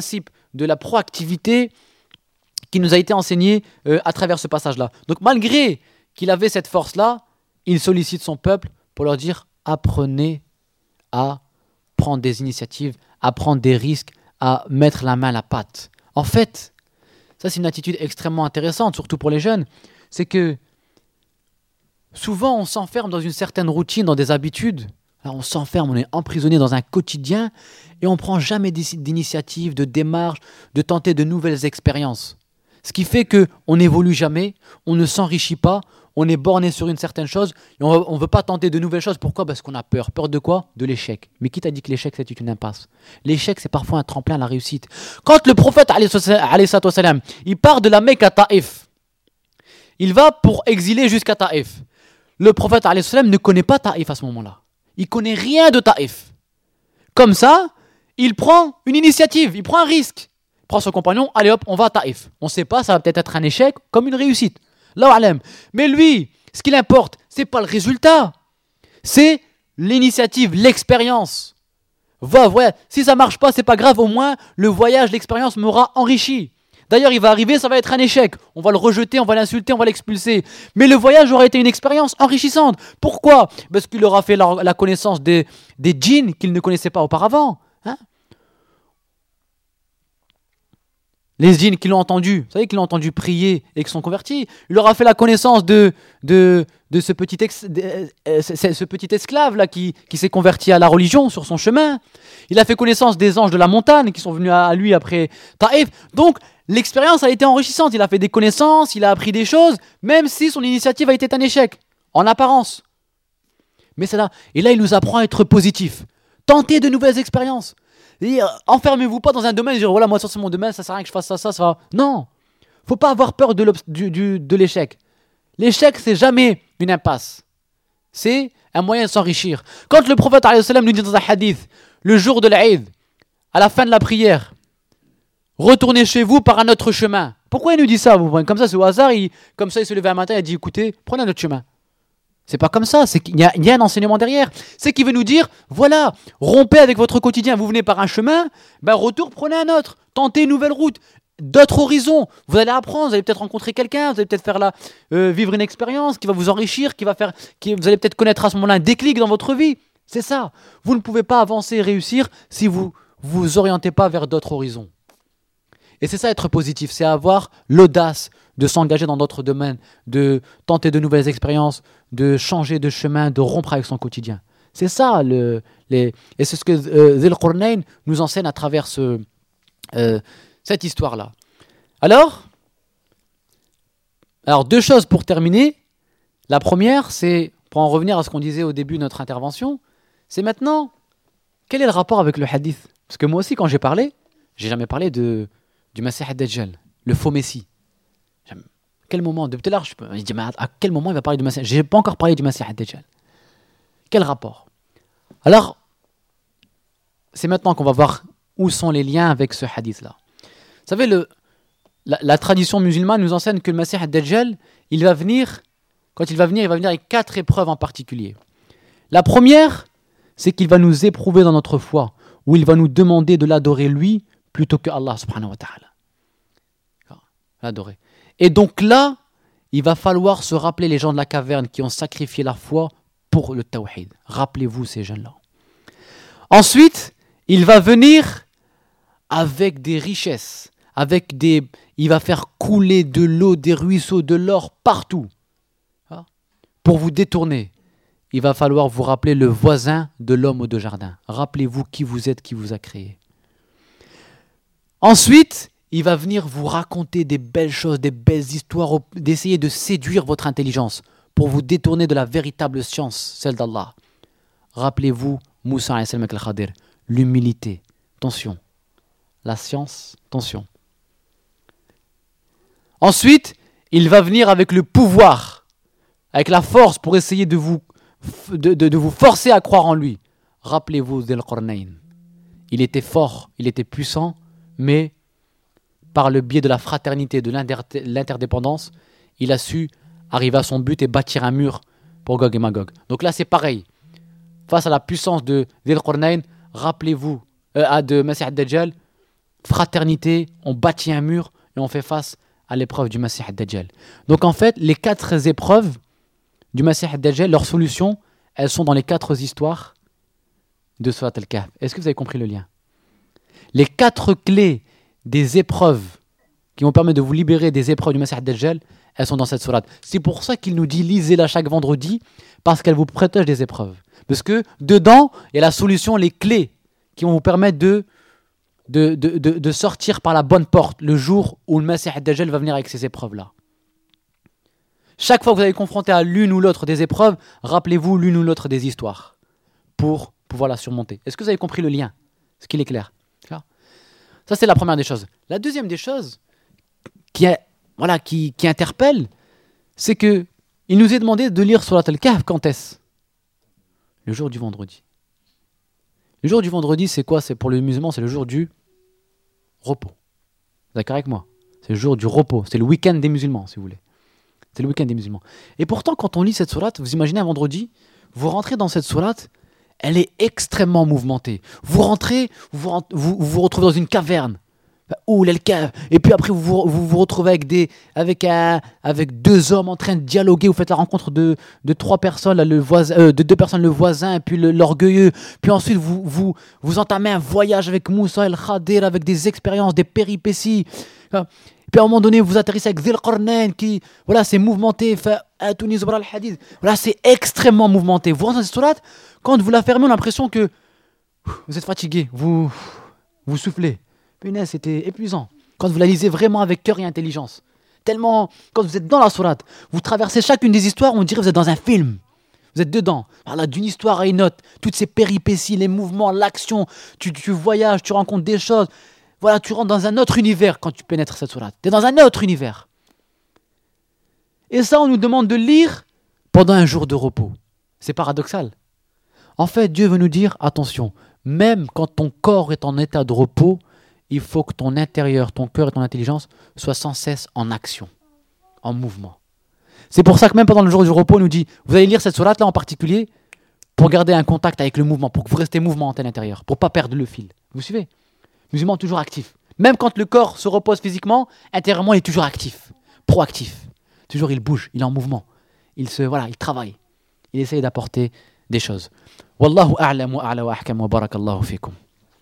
de la proactivité qui nous a été enseignée à travers ce passage-là. Donc malgré qu'il avait cette force-là, il sollicite son peuple pour leur dire « Apprenez à prendre des initiatives, à prendre des risques, à mettre la main à la pâte. » En fait, ça c'est une attitude extrêmement intéressante, surtout pour les jeunes, c'est que souvent on s'enferme dans une certaine routine, dans des habitudes. Alors on s'enferme, on est emprisonné dans un quotidien et on ne prend jamais d'initiative, de démarche, de tenter de nouvelles expériences. Ce qui fait qu'on n'évolue jamais, on ne s'enrichit pas, on est borné sur une certaine chose et on ne veut pas tenter de nouvelles choses. Pourquoi ? Parce qu'on a peur. Peur de quoi ? De l'échec. Mais qui t'a dit que l'échec c'est une impasse ? L'échec c'est parfois un tremplin à la réussite. Quand le prophète il part de la Mecque à Taïf, il va pour exiler jusqu'à Taïf. Le prophète ne connaît pas Taïf à ce moment-là. Il ne connaît rien de Taïf. Comme ça, il prend une initiative, il prend un risque. Il prend son compagnon, allez hop, on va à Taïf. On ne sait pas, ça va peut-être être un échec comme une réussite. Là, mais lui, ce qui l'importe, ce n'est pas le résultat. C'est l'initiative, l'expérience. Voilà. Si ça ne marche pas, ce n'est pas grave. Au moins, le voyage, l'expérience m'aura enrichi. D'ailleurs, il va arriver, ça va être un échec. On va le rejeter, on va l'insulter, on va l'expulser. Mais le voyage aura été une expérience enrichissante. Pourquoi ? Parce qu'il aura fait la connaissance des djinns qu'il ne connaissait pas auparavant. Les djinns qui l'ont entendu, vous savez qu'ils l'ont entendu prier et qui sont convertis. Il aura fait la connaissance de ce petit esclave là qui s'est converti à la religion sur son chemin. Il a fait connaissance des anges de la montagne qui sont venus à lui après Taïf. Donc l'expérience a été enrichissante. Il a fait des connaissances, il a appris des choses, même si son initiative a été un échec, en apparence. Mais c'est là. Et là, il nous apprend à être positif. Tentez de nouvelles expériences. Et enfermez-vous pas dans un domaine et dire voilà, moi ça c'est mon domaine, ça sert à rien que je fasse ça va. Non, faut pas avoir peur de l'échec. L'échec c'est jamais une impasse, c'est un moyen de s'enrichir. Quand le prophète nous dit dans un hadith, le jour de l'Aïd, à la fin de la prière, retournez chez vous par un autre chemin. Pourquoi il nous dit ça ? Comme ça c'est au hasard, comme ça il se levait un matin et il dit écoutez, prenez un autre chemin. C'est pas comme ça, c'est qu'il y a un enseignement derrière. C'est qu'il veut nous dire, voilà, rompez avec votre quotidien, vous venez par un chemin, retour, prenez un autre, tentez une nouvelle route, d'autres horizons. Vous allez apprendre, vous allez peut-être rencontrer quelqu'un, vous allez peut-être vivre une expérience qui va vous enrichir, vous allez peut-être connaître à ce moment-là un déclic dans votre vie. C'est ça. Vous ne pouvez pas avancer et réussir si vous vous orientez pas vers d'autres horizons. Et c'est ça être positif, c'est avoir l'audace de s'engager dans d'autres domaines, de tenter de nouvelles expériences, de changer de chemin, de rompre avec son quotidien. C'est ça, et c'est ce que Dhul Qarnayn nous enseigne à travers cette histoire-là. Alors, deux choses pour terminer. La première, c'est, pour en revenir à ce qu'on disait au début de notre intervention, c'est maintenant, quel est le rapport avec le hadith ? Parce que moi aussi, quand j'ai parlé, j'ai jamais parlé du Masih ad-Dajjal, le faux messie. À quel moment, depuis tout à l'heure, je dis, mais à quel moment il va parler du Masih ? Je n'ai pas encore parlé du Masih ad-Dajjal. Quel rapport ? Alors, c'est maintenant qu'on va voir où sont les liens avec ce hadith-là. Vous savez, la tradition musulmane nous enseigne que le Masih ad-Dajjal, quand il va venir avec 4 épreuves en particulier. La première, c'est qu'il va nous éprouver dans notre foi, où il va nous demander de l'adorer lui plutôt que Allah subhanahu wa ta'ala. L'adorer. Et donc là, il va falloir se rappeler les gens de la caverne qui ont sacrifié leur foi pour le tawhid. Rappelez-vous ces jeunes-là. Ensuite, il va venir avec des richesses, il va faire couler de l'eau, des ruisseaux, de l'or partout. Pour vous détourner, il va falloir vous rappeler le voisin de l'homme au jardin. Rappelez-vous qui vous êtes, qui vous a créé. Ensuite, il va venir vous raconter des belles choses, des belles histoires, d'essayer de séduire votre intelligence pour vous détourner de la véritable science, celle d'Allah. Rappelez-vous Moussa alayhi salam avec al-Khadir, l'humilité, attention. La science, attention. Ensuite, il va venir avec le pouvoir, avec la force pour essayer de vous forcer à croire en lui. Rappelez-vous Dhul Qarnayn. Il était fort, il était puissant, mais par le biais de la fraternité, de l'interdépendance, il a su arriver à son but et bâtir un mur pour Gog et Magog. Donc là, c'est pareil. Face à la puissance de Dhul Qarnayn, rappelez-vous de Masih ad-Dajjal, fraternité, on bâtit un mur et on fait face à l'épreuve du Masih ad-Dajjal. Donc en fait, les 4 épreuves du Masih ad-Dajjal, leurs solutions, elles sont dans les 4 histoires de Surat al-Kahf. Est-ce que vous avez compris le lien? Les 4 clés des épreuves qui vont permettre de vous libérer des épreuves du Masih ad-Dajjal, elles sont dans cette sourate. C'est pour ça qu'il nous dit lisez-la chaque vendredi, parce qu'elle vous protège des épreuves. Parce que dedans, il y a la solution, les clés qui vont vous permettre de sortir par la bonne porte le jour où le Masih ad-Dajjal va venir avec ces épreuves-là. Chaque fois que vous allez confronter à l'une ou l'autre des épreuves, rappelez-vous l'une ou l'autre des histoires pour pouvoir la surmonter. Est-ce que vous avez compris le lien? Est-ce qu'il est clair? Ça, c'est la première des choses. La deuxième des choses qui interpelle, c'est qu'il nous est demandé de lire Surat al-Kahf quand est-ce? Le jour du vendredi. Le jour du vendredi, c'est quoi? C'est pour les musulmans, c'est le jour du repos. Vous êtes d'accord avec moi? C'est le jour du repos. C'est le week-end des musulmans, si vous voulez. C'est le week-end des musulmans. Et pourtant, quand on lit cette sourate, vous imaginez un vendredi, vous rentrez dans cette sourate, elle est extrêmement mouvementée. Vous rentrez, vous retrouvez dans une caverne. Et puis après, vous retrouvez avec 2 hommes en train de dialoguer. Vous faites la rencontre de 3 personnes, là, de 2 personnes, le voisin et puis l'orgueilleux. Puis ensuite, vous entamez un voyage avec Moussa el Khadir, avec des expériences, des péripéties. Puis à un moment donné, vous atterrissez avec Dhil Qarnayn qui, voilà, c'est mouvementé. Voilà, c'est extrêmement mouvementé. Vous rentrez dans cette sourate, quand vous la fermez, on a l'impression que vous êtes fatigué, vous soufflez. Punaise, c'était épuisant. Quand vous la lisez vraiment avec cœur et intelligence. Tellement, quand vous êtes dans la sourate, vous traversez chacune des histoires, on dirait que vous êtes dans un film. Vous êtes dedans. Voilà, d'une histoire à une autre, toutes ces péripéties, les mouvements, l'action, tu voyages, tu rencontres des choses. Voilà, tu rentres dans un autre univers quand tu pénètres cette sourate. Tu es dans un autre univers. Et ça, on nous demande de lire pendant un jour de repos. C'est paradoxal. En fait, Dieu veut nous dire, attention, même quand ton corps est en état de repos, il faut que ton intérieur, ton cœur et ton intelligence soient sans cesse en action, en mouvement. C'est pour ça que même pendant le jour du repos, on nous dit, vous allez lire cette sourate-là en particulier pour garder un contact avec le mouvement, pour que vous restez mouvementé à l'intérieur, pour ne pas perdre le fil. Vous suivez? Le musulman est toujours actif. Même quand le corps se repose physiquement, intérieurement, il est toujours actif, proactif. Toujours, il bouge, il est en mouvement. Il travaille. Il essaye d'apporter des choses. Wallahu a'lam wa a'la wa ahkam wa barakallahu fikum.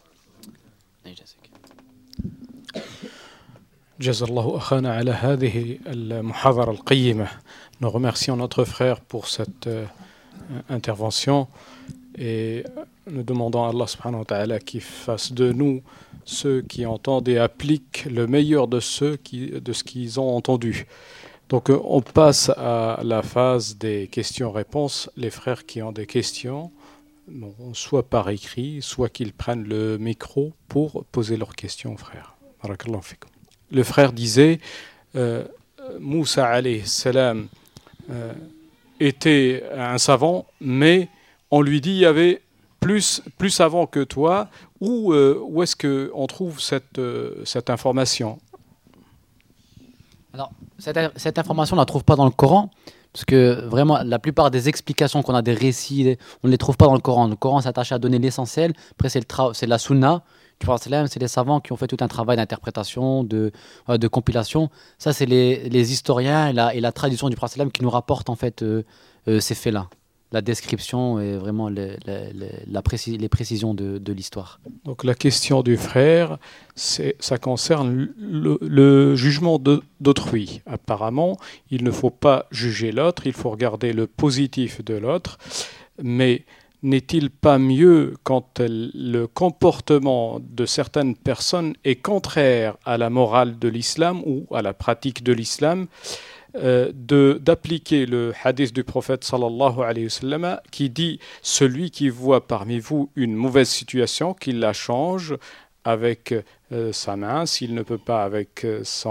Jazallahu akhana ala hadhihi al-muhadara al-qayyimah. Nous remercions notre frère pour cette intervention et nous demandons à Allah subhanahu wa ta'ala qu'il fasse de nous ceux qui entendent et appliquent le meilleur de ce qu'ils ont entendu. Donc on passe à la phase des questions-réponses. Les frères qui ont des questions, soit par écrit, soit qu'ils prennent le micro pour poser leurs questions aux frères. Barakallahu fikum. Le frère disait, Moussa alayhi salam était un savant, mais on lui dit il y avait plus savant que toi. Où est-ce qu'on trouve cette information? Alors, cette information, on ne la trouve pas dans le Coran, parce que vraiment, la plupart des explications qu'on a, des récits, on ne les trouve pas dans le Coran. Le Coran s'attache à donner l'essentiel. Après, c'est la sunna. C'est les savants qui ont fait tout un travail d'interprétation, de compilation. Ça, c'est les historiens et la tradition du prophète qui nous rapportent en fait ces faits-là. La description et vraiment les précisions de l'histoire. Donc la question du frère, ça concerne le jugement d'autrui. Apparemment, il ne faut pas juger l'autre, il faut regarder le positif de l'autre. Mais n'est-il pas mieux quand le comportement de certaines personnes est contraire à la morale de l'islam ou à la pratique de l'islam, d'appliquer le hadith du prophète sallallahu alayhi wa sallam qui dit « Celui qui voit parmi vous une mauvaise situation, qu'il la change avec sa main, s'il ne peut pas avec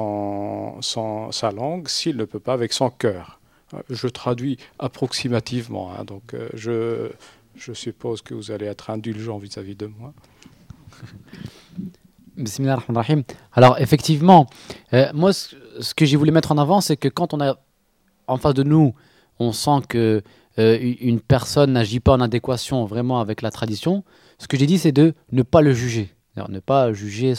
sa langue, s'il ne peut pas avec son cœur. » Je traduis approximativement, donc je suppose que vous allez être indulgent vis-à-vis de moi. Bismillah ar-Rahman ar-Rahim. Alors effectivement, moi ce que j'ai voulu mettre en avant, c'est que quand on a en face de nous, on sent que une personne n'agit pas en adéquation vraiment avec la tradition, ce que j'ai dit c'est de ne pas le juger. C'est-à-dire ne pas juger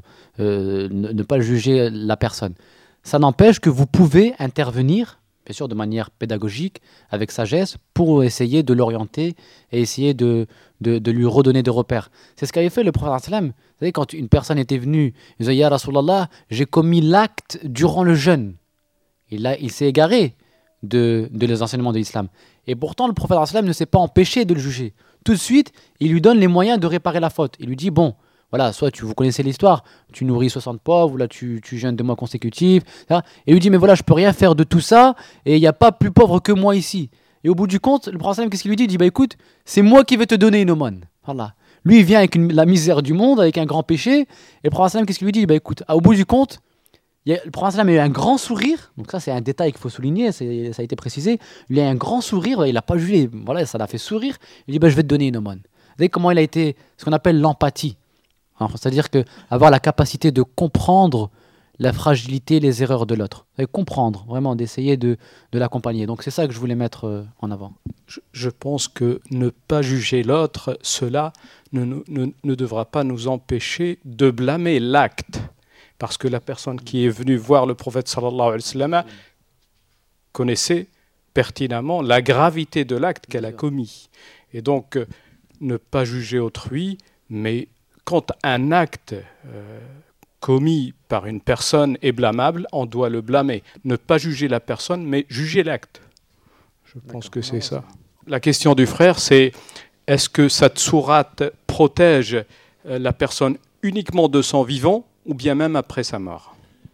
ne pas juger la personne. Ça n'empêche que vous pouvez intervenir, bien sûr de manière pédagogique, avec sagesse, pour essayer de l'orienter et essayer de lui redonner des repères. C'est ce qu'avait fait le prophète sallam. Vous savez, quand une personne était venue, il disait « Ya Rasulallah, j'ai commis l'acte durant le jeûne ». Il s'est égaré de les enseignements de l'islam. Et pourtant, le prophète sallam ne s'est pas empêché de le juger. Tout de suite, il lui donne les moyens de réparer la faute. Il lui dit « Bon, voilà, soit vous connaissez l'histoire, tu nourris 60 pauvres, ou là tu jeûnes 2 mois consécutifs. » Et il lui dit « Mais voilà, je peux rien faire de tout ça, et il n'y a pas plus pauvre que moi ici. » Et au bout du compte, le prophète sallam, qu'est-ce qu'il lui dit ? Il dit « Bah écoute, c'est moi qui vais te donner une aumône. » Voilà. Lui, il vient avec la misère du monde, avec un grand péché. Et le prophète sallam, qu'est-ce qu'il lui dit ? Bah écoute, au bout du compte, le prophète sallam a eu un grand sourire. Donc ça, c'est un détail qu'il faut souligner, ça a été précisé. Il a eu un grand sourire, il n'a pas jugé, voilà, ça l'a fait sourire. Il dit bah, je vais te donner une aumône. Vous voyez comment il a été, ce qu'on appelle l'empathie. C'est-à-dire avoir la capacité de comprendre la fragilité, les erreurs de l'autre. Comprendre, vraiment, d'essayer de l'accompagner. Donc c'est ça que je voulais mettre en avant. Je pense que ne pas juger l'autre, cela ne devra pas nous empêcher de blâmer l'acte. Parce que la personne qui est venue voir le prophète sallallahu alayhi wa sallam connaissait pertinemment la gravité de l'acte qu'elle a commis. Et donc, ne pas juger autrui, mais quand un acte commis par une personne est blâmable, on doit le blâmer. Ne pas juger la personne, mais juger l'acte. Je pense que c'est ça. La question du frère, c'est est-ce que cette sourate protège la personne uniquement de son vivant ou bien même après sa mort?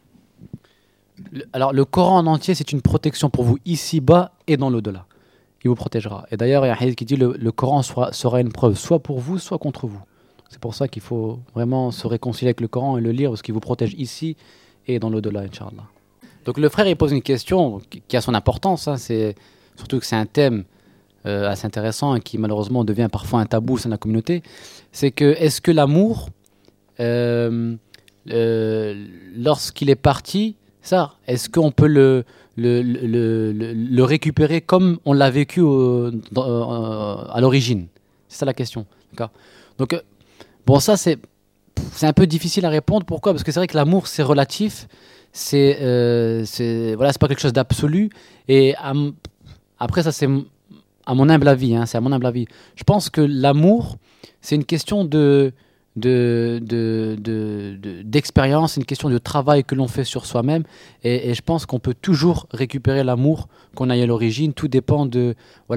Alors, le Coran en entier, c'est une protection pour vous ici-bas et dans l'au-delà. Il vous protégera. Et d'ailleurs, il y a un hadith qui dit le Coran sera une preuve soit pour vous, soit contre vous. C'est pour ça qu'il faut vraiment se réconcilier avec le Coran et le lire, parce qu'il vous protège ici et dans l'au-delà, Inch'Allah. Donc le frère, il pose une question qui a son importance, hein, surtout que c'est un thème assez intéressant et qui malheureusement devient parfois un tabou au sein de la communauté. C'est que, est-ce que l'amour, lorsqu'il est parti, est-ce qu'on peut le récupérer comme on l'a vécu à l'origine? C'est ça la question. D'accord. Donc, bon, ça, c'est un peu difficile à répondre. Pourquoi ? Parce que c'est vrai que l'amour, c'est relatif. C'est pas quelque chose d'absolu. Et après, ça, c'est à mon humble avis. C'est à mon humble avis. Je pense que l'amour, c'est une question d'expérience, c'est une question de travail que l'on fait sur soi-même. Et je pense qu'on peut toujours récupérer l'amour qu'on a eu à l'origine. Tout dépend de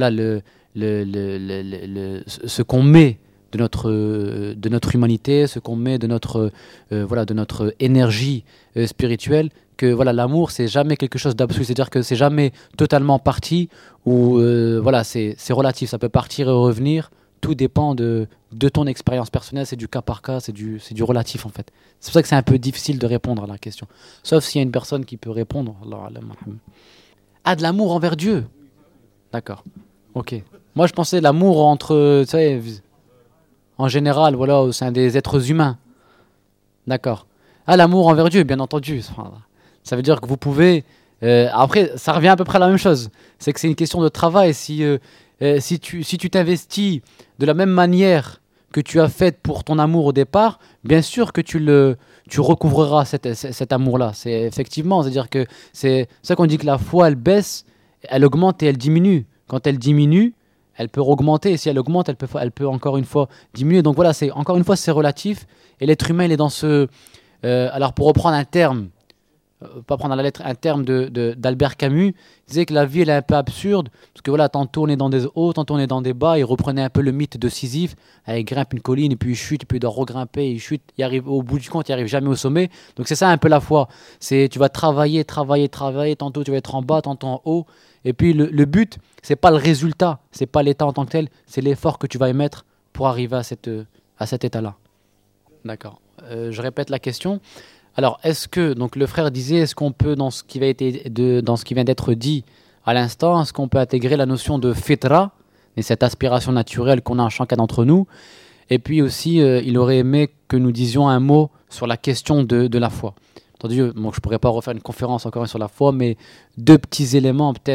ce qu'on met de notre humanité, ce qu'on met de notre énergie spirituelle. Que voilà, l'amour, c'est jamais quelque chose d'absolu, c'est-à-dire que c'est jamais totalement parti, ou c'est relatif, ça peut partir et revenir. Tout dépend de ton expérience personnelle, c'est du cas par cas, c'est du relatif en fait. C'est pour ça que c'est un peu difficile de répondre à la question. Sauf s'il y a une personne qui peut répondre. De l'amour envers Dieu. D'accord. Ok. Moi je pensais l'amour entre, tu sais, en général, voilà, au sein des êtres humains. D'accord. L'amour envers Dieu, bien entendu. Ça veut dire que vous pouvez... après, ça revient à peu près à la même chose. C'est que c'est une question de travail. Si tu t'investis de la même manière que tu as fait pour ton amour au départ, bien sûr que tu recouvreras cet amour-là. C'est effectivement, c'est-à-dire que c'est ça qu'on dit que la foi, elle baisse, elle augmente et elle diminue. Quand elle diminue, elle peut augmenter, et si elle augmente, elle peut encore une fois diminuer. Donc voilà, encore une fois, c'est relatif. Et l'être humain, il est dans ce... alors pour reprendre un terme, pas prendre à la lettre, un terme d'Albert Camus, il disait que la vie elle est un peu absurde, parce que voilà, tantôt on est dans des hauts, tantôt on est dans des bas. Il reprenait un peu le mythe de Sisyphe, il grimpe une colline, et puis il chute, et puis il doit regrimper, il chute, il arrive au bout du compte, il arrive jamais au sommet. Donc c'est ça un peu la foi, tu vas travailler, tantôt tu vas être en bas, tantôt en haut, et puis le but, c'est pas le résultat, c'est pas l'état en tant que tel, c'est l'effort que tu vas émettre pour arriver à cet état-là. D'accord. Je répète la question. Alors, donc le frère disait, est-ce qu'on peut, dans ce qui vient d'être dit à l'instant, est-ce qu'on peut intégrer la notion de fitra, et cette aspiration naturelle qu'on a en chacun d'entre nous? Et puis aussi, il aurait aimé que nous disions un mot sur la question de la foi. Entendu, bon, je ne pourrais pas refaire une conférence encore sur la foi, mais 2 petits éléments peut-être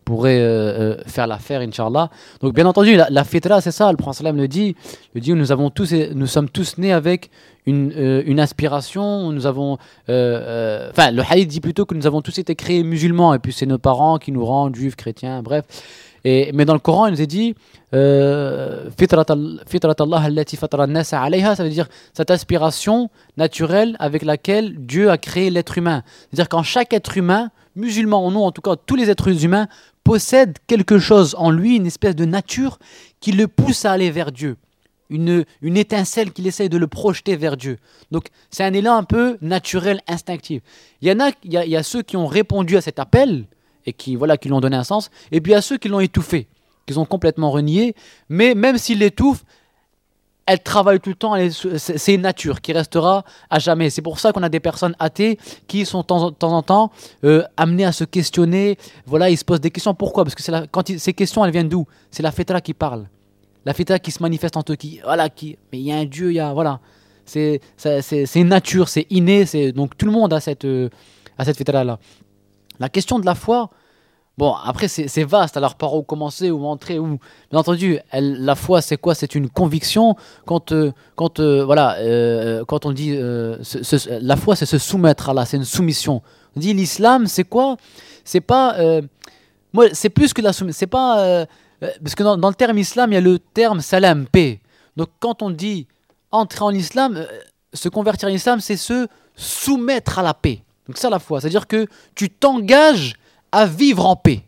faire l'affaire, Inch'Allah. Donc bien entendu, la fitra, c'est ça, le Prophète sallam le dit, nous sommes tous nés avec une aspiration, le hadith dit plutôt que nous avons tous été créés musulmans, et puis c'est nos parents qui nous rendent juifs, chrétiens, bref. Mais dans le Coran, il nous est dit Fitrat Allah allati fatara an-nasa alayha, ça veut dire cette aspiration naturelle avec laquelle Dieu a créé l'être humain. C'est-à-dire qu'en chaque être humain, musulman ou non, en tout cas tous les êtres humains, possèdent quelque chose en lui, une espèce de nature qui le pousse à aller vers Dieu. Une étincelle qu'il essaye de le projeter vers Dieu. Donc c'est un élan un peu naturel, instinctif. Il y a ceux qui ont répondu à cet appel et qui lui ont donné un sens, et puis il y a ceux qui l'ont étouffé, qu'ils ont complètement renié, mais même s'ils l'étouffent, elle travaille tout le temps, c'est une nature qui restera à jamais. C'est pour ça qu'on a des personnes athées qui sont de temps en temps amenées à se questionner, ils se posent des questions. Pourquoi ? Parce que ces questions, elles viennent d'où ? C'est la fitra qui parle. La fitra qui se manifeste en eux, mais il y a un Dieu, c'est une nature, c'est inné, donc tout le monde a cette fitra-là. La question de la foi, après c'est vaste, alors par où commencer, où entrer, où... Bien entendu, la foi c'est quoi ? C'est une conviction, quand on dit la foi c'est se soumettre à Allah, c'est une soumission. On dit l'islam c'est quoi ? C'est pas... c'est plus que la soumission, c'est pas... parce que dans le terme islam, il y a le terme salam, paix. Donc quand on dit entrer en islam, se convertir en islam, c'est se soumettre à la paix. Donc c'est ça la foi, c'est-à-dire que tu t'engages à vivre en paix.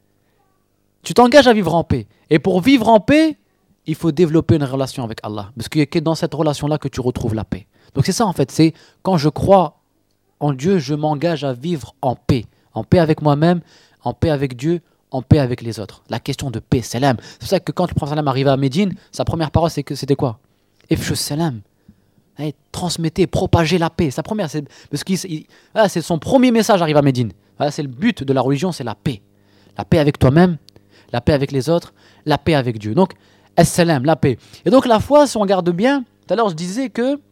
Tu t'engages à vivre en paix. Et pour vivre en paix, il faut développer une relation avec Allah. Parce qu'il n'y a que dans cette relation-là que tu retrouves la paix. Donc c'est ça en fait, c'est quand je crois en Dieu, je m'engage à vivre en paix. En paix avec moi-même, en paix avec Dieu, en paix avec les autres. La question de paix, salam. C'est pour ça que quand le prophète sallam arrivait à Médine, sa première parole c'était quoi ? Ifshu salam. Transmettez, propagez la paix. Sa première, c'est son premier message arrive à Médine. C'est le but de la religion, c'est la paix. La paix avec toi-même, la paix avec les autres, la paix avec Dieu. Donc, as-salam, la paix. Et donc la foi, si on regarde bien, tout à l'heure je disais que,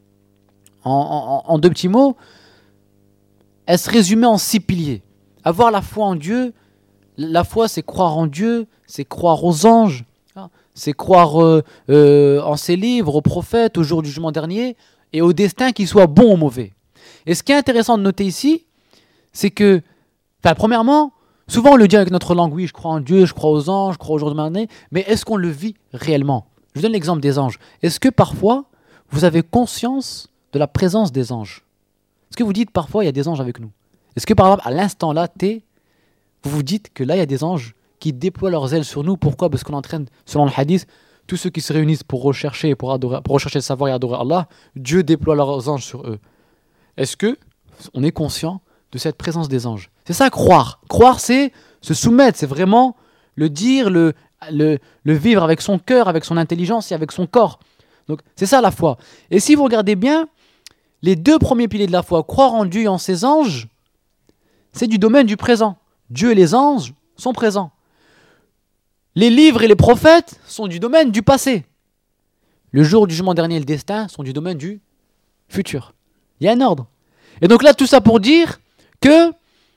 en deux petits mots, elle se résumait en 6 piliers. Avoir la foi en Dieu, la foi c'est croire en Dieu, c'est croire aux anges, c'est croire en ses livres, aux prophètes, au jour du jugement dernier, et au destin, qu'il soit bon ou mauvais. Et ce qui est intéressant de noter ici, c'est que, premièrement, souvent on le dit avec notre langue, oui, je crois en Dieu, je crois aux anges, je crois au jour du jugement dernier, mais est-ce qu'on le vit réellement ? Je vous donne l'exemple des anges. Est-ce que parfois, vous avez conscience de la présence des anges ? Est-ce que vous dites parfois, il y a des anges avec nous ? Est-ce que par exemple, à l'instant là, vous vous dites que là, il y a des anges qui déploient leurs ailes sur nous ? Pourquoi ? Parce qu'on entraîne, selon le hadith, tous ceux qui se réunissent pour rechercher le savoir et adorer Allah, Dieu déploie leurs anges sur eux. Est-ce que on est conscient de cette présence des anges ? C'est ça, croire. Croire, c'est se soumettre, c'est vraiment le dire, le vivre avec son cœur, avec son intelligence et avec son corps. Donc, c'est ça la foi. Et si vous regardez bien, les 2 premiers piliers de la foi, croire en Dieu et en ses anges, c'est du domaine du présent. Dieu et les anges sont présents. Les livres et les prophètes sont du domaine du passé. Le jour du jugement dernier et le destin sont du domaine du futur. Il y a un ordre. Et donc là, tout ça pour dire que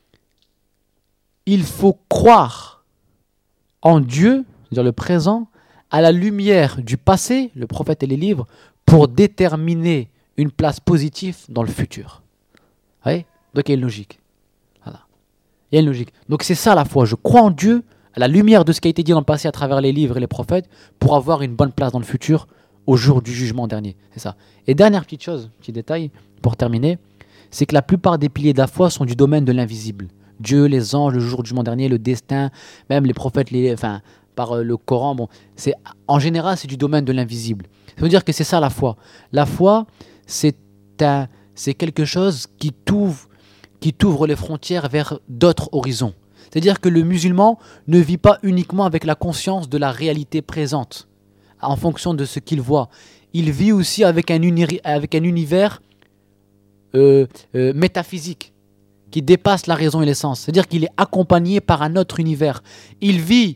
il faut croire en Dieu, c'est-à-dire le présent, à la lumière du passé, le prophète et les livres, pour déterminer une place positive dans le futur. Vous voyez ? Donc il y a une logique. Voilà. Il y a une logique. Donc c'est ça la foi. Je crois en Dieu, à la lumière de ce qui a été dit dans le passé à travers les livres et les prophètes, pour avoir une bonne place dans le futur, au jour du jugement dernier. C'est ça. Et dernière petite chose, petit détail, pour terminer, c'est que la plupart des piliers de la foi sont du domaine de l'invisible. Dieu, les anges, le jour du jugement dernier, le destin, même les prophètes, par le Coran, en général, c'est du domaine de l'invisible. Ça veut dire que c'est ça la foi. La foi, c'est quelque chose qui t'ouvre les frontières vers d'autres horizons. C'est-à-dire que le musulman ne vit pas uniquement avec la conscience de la réalité présente, en fonction de ce qu'il voit. Il vit aussi avec un univers métaphysique qui dépasse la raison et l'essence. C'est-à-dire qu'il est accompagné par un autre univers. Il vit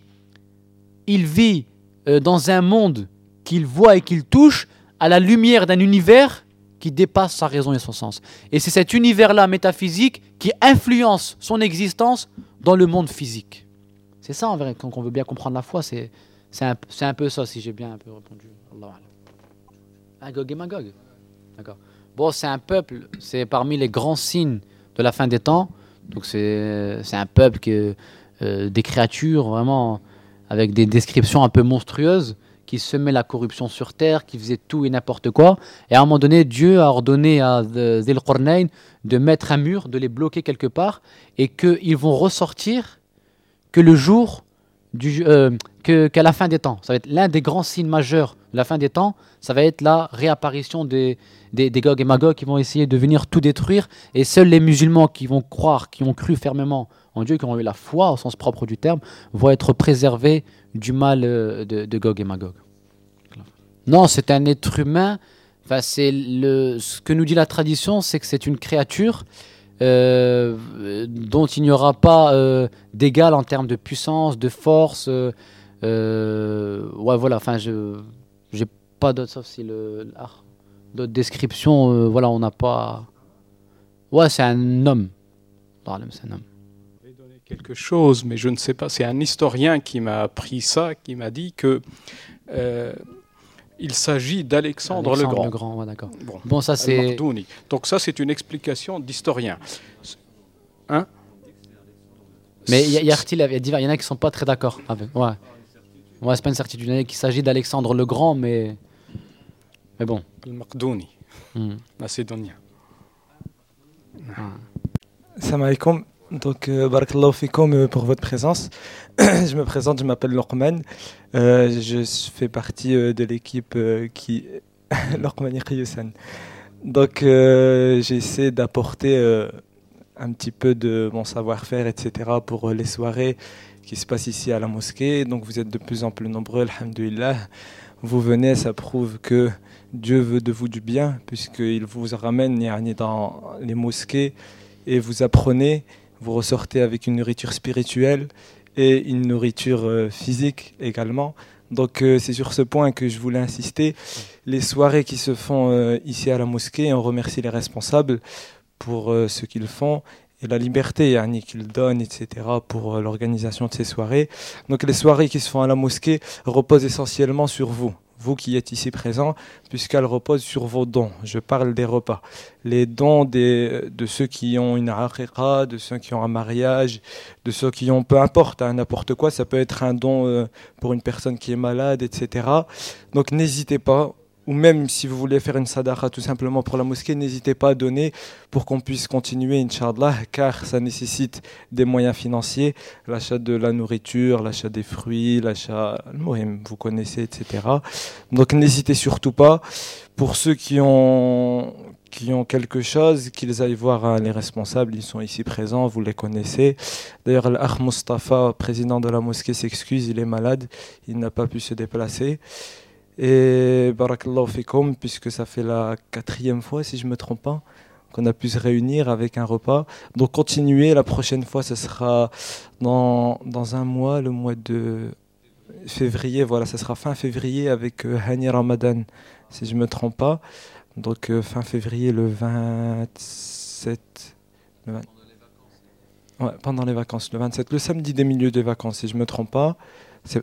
dans un monde qu'il voit et qu'il touche à la lumière d'un univers qui dépasse sa raison et son sens. Et c'est cet univers-là métaphysique qui influence son existence dans le monde physique. C'est ça en vrai, quand on veut bien comprendre la foi, c'est un peu ça, si j'ai bien un peu répondu. Allahu a'lam. Gog et Magog. D'accord. Bon, c'est un peuple, c'est parmi les grands signes de la fin des temps. Donc c'est un peuple des créatures vraiment avec des descriptions un peu monstrueuses qui semaient la corruption sur terre, qui faisaient tout et n'importe quoi. Et à un moment donné, Dieu a ordonné à Dhil Qarnayn de mettre un mur, de les bloquer quelque part, et qu'ils vont ressortir que le jour qu'à la fin des temps. Ça va être l'un des grands signes majeurs de la fin des temps. Ça va être la réapparition des Gog et Magog qui vont essayer de venir tout détruire. Et seuls les musulmans qui vont croire, qui ont cru fermement en Dieu, qui ont eu la foi au sens propre du terme, vont être préservés du mal de Gog et Magog. Non, c'est un être humain. Enfin, ce que nous dit la tradition, c'est que c'est une créature dont il n'y aura pas d'égal en termes de puissance, de force. Ouais, voilà. Enfin, j'ai pas d'autres, sauf si d'autres descriptions. Voilà, on n'a pas. Ouais, c'est un homme. C'est un homme. Je vais donner quelque chose, mais je ne sais pas. C'est un historien qui m'a appris ça, qui m'a dit que il s'agit d'Alexandre le Grand. Le Grand, ouais, d'accord. Bon, ça c'est. Donc ça, c'est une explication d'historien. Hein? Mais il y en a qui sont pas très d'accord avec. Ouais, c'est pas une certitude. Il y en a qui s'agit d'Alexandre le Grand, mais bon. Le Maqdouni, macédonien. Salam alaikum. Donc, barakallahu fikoum pour votre présence. Je me présente, je m'appelle Lokman. Je fais partie de l'équipe qui Lokman Iqiyusan. Donc, j'essaie d'apporter un petit peu de mon savoir-faire, etc. pour les soirées qui se passent ici à la mosquée. Donc, vous êtes de plus en plus nombreux, alhamdoulilah. Vous venez, ça prouve que Dieu veut de vous du bien, puisqu'il vous ramène dans les mosquées et vous apprenez. Vous ressortez avec une nourriture spirituelle et une nourriture physique également. Donc c'est sur ce point que je voulais insister. Les soirées qui se font ici à la mosquée, on remercie les responsables pour ce qu'ils font et la liberté qu'ils donnent, etc. pour l'organisation de ces soirées. Donc les soirées qui se font à la mosquée reposent essentiellement sur vous qui êtes ici présents, puisqu'elles reposent sur vos dons. Je parle des repas. Les dons de ceux qui ont une aqiqa, de ceux qui ont un mariage, de ceux qui ont, peu importe, n'importe quoi, ça peut être un don pour une personne qui est malade, etc. Donc n'hésitez pas, ou même si vous voulez faire une sadaqa tout simplement pour la mosquée, n'hésitez pas à donner pour qu'on puisse continuer, Inch'Allah, car ça nécessite des moyens financiers, l'achat de la nourriture, l'achat des fruits, l'achat, vous connaissez, etc. Donc n'hésitez surtout pas. Pour ceux qui ont quelque chose, qu'ils aillent voir les responsables, ils sont ici présents, vous les connaissez. D'ailleurs, l'Akh Mustafa, président de la mosquée, s'excuse, il est malade, il n'a pas pu se déplacer. Et barakallahu fikoum, puisque ça fait la 4e fois, si je ne me trompe pas, qu'on a pu se réunir avec un repas. Donc continuez, la prochaine fois, ce sera dans un mois, le mois de février, voilà, ce sera fin février avec Hani Ramadan, si je ne me trompe pas. Donc fin février, le 27... Ouais, pendant les vacances, le 27, le samedi des milieux des vacances, si je ne me trompe pas. C'est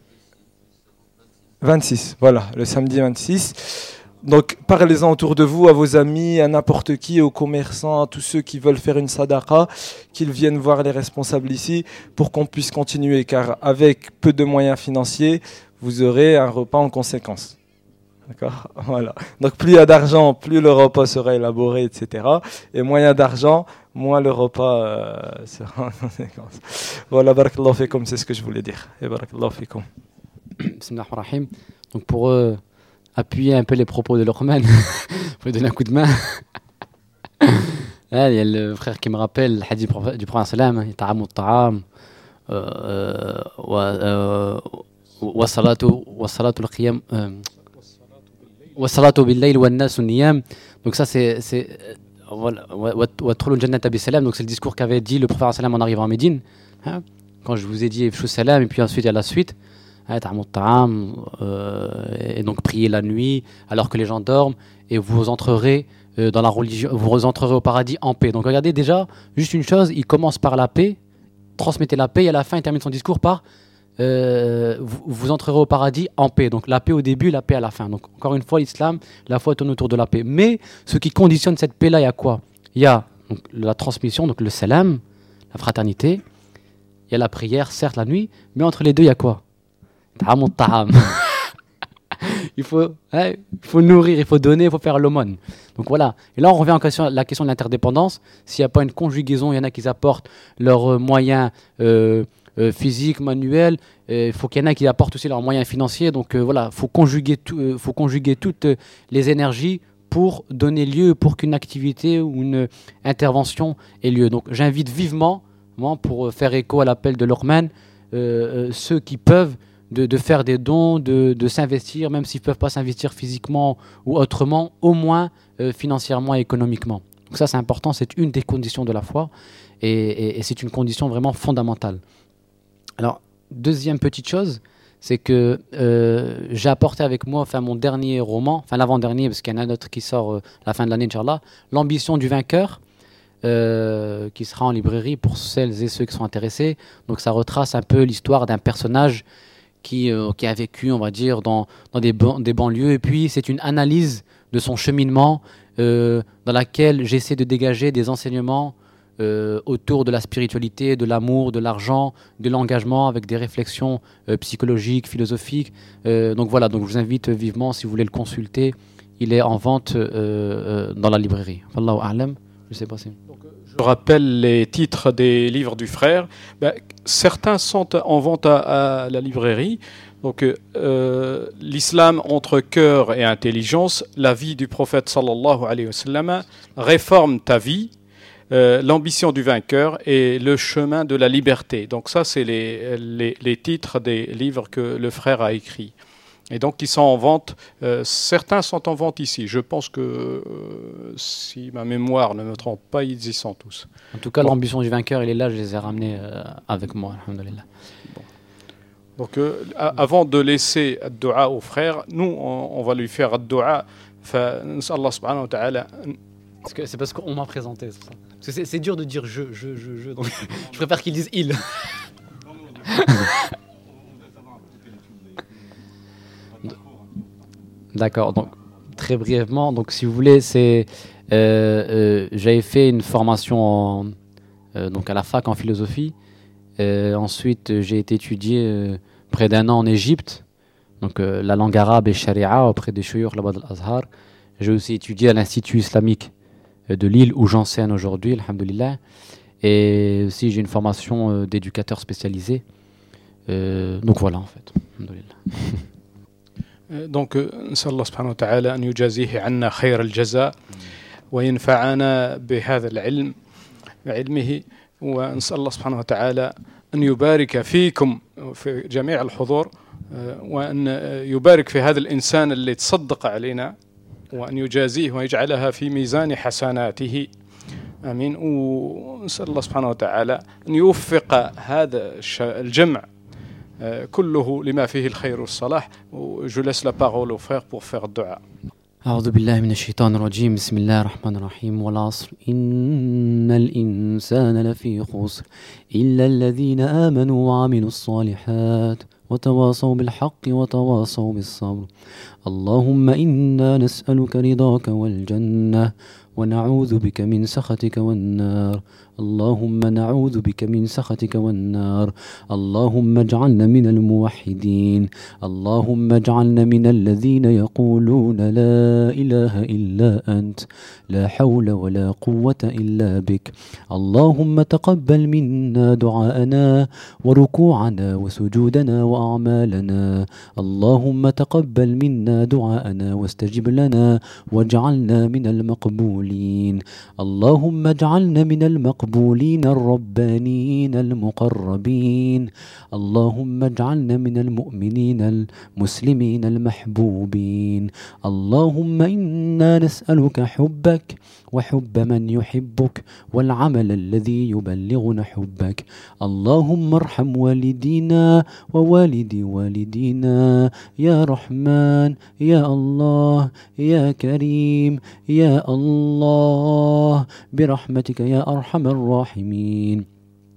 26, voilà, le samedi 26. Donc parlez-en autour de vous, à vos amis, à n'importe qui, aux commerçants, à tous ceux qui veulent faire une sadaqa, qu'ils viennent voir les responsables ici pour qu'on puisse continuer, car avec peu de moyens financiers, vous aurez un repas en conséquence. D'accord ? Voilà. Donc plus il y a d'argent, plus le repas sera élaboré, etc. Et moins il y a d'argent, moins le repas sera en conséquence. Voilà, barakallahu fikum, c'est ce que je voulais dire. Et barakallahu fikum. Bismillahirrahmanirrahim. Donc pour appuyer un peu les propos de Lokman, pour lui donner un coup de main. Là, il y a le frère qui me rappelle le hadith du prophète sallam, ta'amu ta'am wa salatu al-qiyam wa salatu bil-layl wa an-nas niyam. Donc ça c'est voilà, wa tkhulu al-jannata bi salam. Donc c'est le discours qu'avait dit le prophète sallam en arrivant à Médine, hein, quand je vous ai dit ifshu salam, et puis ensuite il y a la suite. Et donc prier la nuit alors que les gens dorment, et vous entrerez dans la religion, vous entrerez au paradis en paix. Donc regardez déjà, juste une chose, il commence par la paix, transmettez la paix, et à la fin il termine son discours par vous entrerez au paradis en paix. Donc la paix au début, la paix à la fin. Donc encore une fois, l'islam, la foi tourne autour de la paix. Mais ce qui conditionne cette paix-là, il y a quoi? Il y a donc, la transmission, donc le salam, la fraternité. Il y a la prière, certes la nuit, mais entre les deux, il y a quoi? Ta'am ta'am. Il faut nourrir, il faut donner, il faut faire l'aumône. Donc voilà. Et là, on revient à la question de l'interdépendance. S'il n'y a pas une conjugaison, il y en a qui apportent leurs moyens physiques, manuels. Il faut qu'il y en ait qui apportent aussi leurs moyens financiers. Donc voilà, faut conjuguer toutes les énergies pour donner lieu, pour qu'une activité ou une intervention ait lieu. Donc j'invite vivement, pour faire écho à l'appel de Luqman, ceux qui peuvent, de faire des dons, de s'investir, même s'ils ne peuvent pas s'investir physiquement ou autrement, au moins financièrement et économiquement. Donc ça, c'est important, c'est une des conditions de la foi et c'est une condition vraiment fondamentale. Alors, deuxième petite chose, c'est que j'ai apporté avec moi mon dernier roman, l'avant-dernier, parce qu'il y en a un autre qui sort à la fin de l'année, Inch'Allah, L'ambition du vainqueur, qui sera en librairie pour celles et ceux qui sont intéressés. Donc ça retrace un peu l'histoire d'un personnage qui a vécu, on va dire, dans des banlieues. Et puis, c'est une analyse de son cheminement dans laquelle j'essaie de dégager des enseignements autour de la spiritualité, de l'amour, de l'argent, de l'engagement, avec des réflexions psychologiques, philosophiques. Donc voilà, donc je vous invite vivement, si vous voulez le consulter, il est en vente dans la librairie. Wallahu a'lam, je sais pas si... Je rappelle les titres des livres du frère. Certains sont en vente à la librairie. Donc, l'islam entre cœur et intelligence, la vie du prophète sallallahu alayhi wa sallam, réforme ta vie, l'ambition du vainqueur et le chemin de la liberté. Donc ça, c'est les titres des livres que le frère a écrits. Et donc, ils sont en vente. Certains sont en vente ici. Je pense que, si ma mémoire ne me trompe pas, ils y sont tous. En tout cas, l'ambition du vainqueur, elle est là. Je les ai ramenés avec moi, alhamdoulilah. Bon. Donc, avant de laisser ad-dua au frère, nous, on va lui faire ad-dua. Allah subhanahu wa ta'ala. C'est parce qu'on m'a présenté. C'est ça. Parce que c'est dur de dire je. Donc, je préfère qu'ils disent il. D'accord, donc très brièvement, donc si vous voulez, j'avais fait une formation donc à la fac en philosophie. Ensuite, j'ai été étudié près d'un an en Égypte, donc la langue arabe et charia auprès des chouyours là-bas de l'Azhar. J'ai aussi étudié à l'Institut islamique de Lille où j'enseigne aujourd'hui, alhamdoulilah. Et aussi j'ai une formation d'éducateur spécialisé. Donc voilà en fait, alhamdoulilah. Donc, نسأل الله سبحانه وتعالى أن يجازيه عنا خير الجزاء وينفعنا بهذا العلم بعلمه ونسأل الله سبحانه وتعالى أن يبارك فيكم في جميع الحضور وأن يبارك في هذا الإنسان اللي تصدق علينا وأن يجازيه ويجعلها في ميزان حسناته آمين ونسأل الله سبحانه وتعالى أن يوفق هذا الجمع كله لما فيه الخير والصلاح. Je laisse la parole au frère pour faire dua. أعوذ بالله من الشيطان الرجيم بسم الله الرحمن الرحيم والعصر إن الإنسان لفي خسر إلا الذين آمنوا وعملوا الصالحات وتواصوا بالحق وتواصوا بالصبر اللهم إنا نسألك رضاك والجنة ونعوذ بك من سخطك والنار اللهم نعوذ بك من سخطك والنار اللهم اجعلنا من الموحدين اللهم اجعلنا من الذين يقولون لا إله إلا أنت لا حول ولا قوة إلا بك اللهم تقبل منا دعاءنا وركوعنا وسجودنا وأعمالنا اللهم تقبل منا دعاءنا واستجب لنا واجعلنا من المقبولين اللهم اجعلنا من المقبولين الربانيين المقربين اللهم اجعلنا من المؤمنين المسلمين المحبوبين اللهم إنا نسألك حبك وحب من يحبك والعمل الذي يبلغنا حبك اللهم ارحم والدينا ووالدي والدينا يا رحمن يا الله يا كريم يا الله برحمتك يا أرحم الراحمين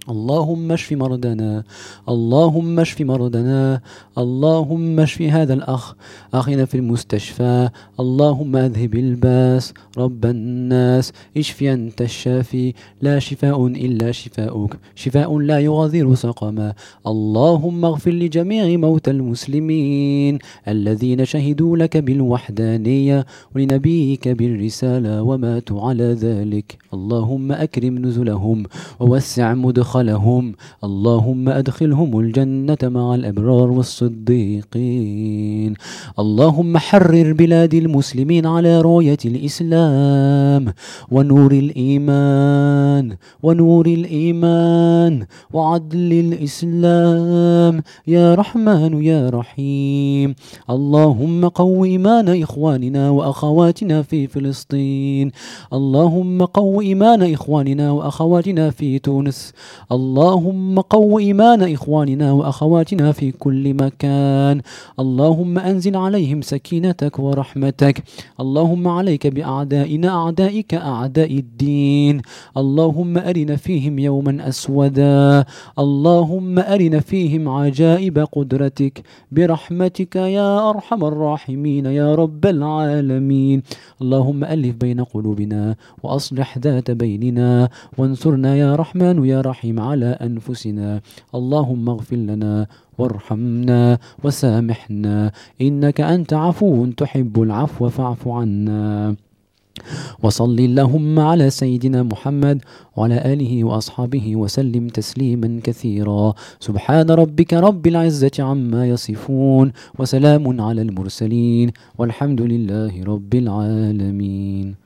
اللهم اشف مرضنا، اللهم اشف مرضنا، اللهم اشف هذا الأخ أخينا في المستشفى، اللهم أذهب الباس رب الناس، اشف أنت الشافي، لا شفاء إلا شفاؤك، شفاء لا يغادر سقما. اللهم اغفر لجميع موتى المسلمين الذين شهدوا لك بالوحدانية ولنبيك بالرسالة وماتوا على ذلك. اللهم أكرم نزلهم ووسع مدخلهم، اللهم أدخلهم الجنة مع الأبرار والصديقين. اللهم حرر بلاد المسلمين على راية الإسلام ونور الإيمان وعدل الإسلام يا رحمن يا رحيم. اللهم قو إيمان إخواننا وأخواتنا في فلسطين، اللهم قو إيمان إخواننا وأخواتنا في تونس، اللهم قو إيمان إخواننا وأخواتنا في كل مكان. اللهم أنزل عليهم سكينتك ورحمتك. اللهم عليك بأعدائنا أعدائك أعداء الدين. اللهم أرنا فيهم يوما أسودا، اللهم أرنا فيهم عجائب قدرتك برحمتك يا أرحم الراحمين يا رب العالمين. اللهم ألف بين قلوبنا وأصلح ذات بيننا وانصرنا يا رحمن يا رحيم على أنفسنا. اللهم اغفر لنا وارحمنا وسامحنا، إنك أنت عفو تحب العفو فاعف عنا. وصل اللهم على سيدنا محمد وعلى آله وأصحابه وسلم تسليما كثيرا. سبحان ربك رب العزة عما يصفون وسلام على المرسلين والحمد لله رب العالمين.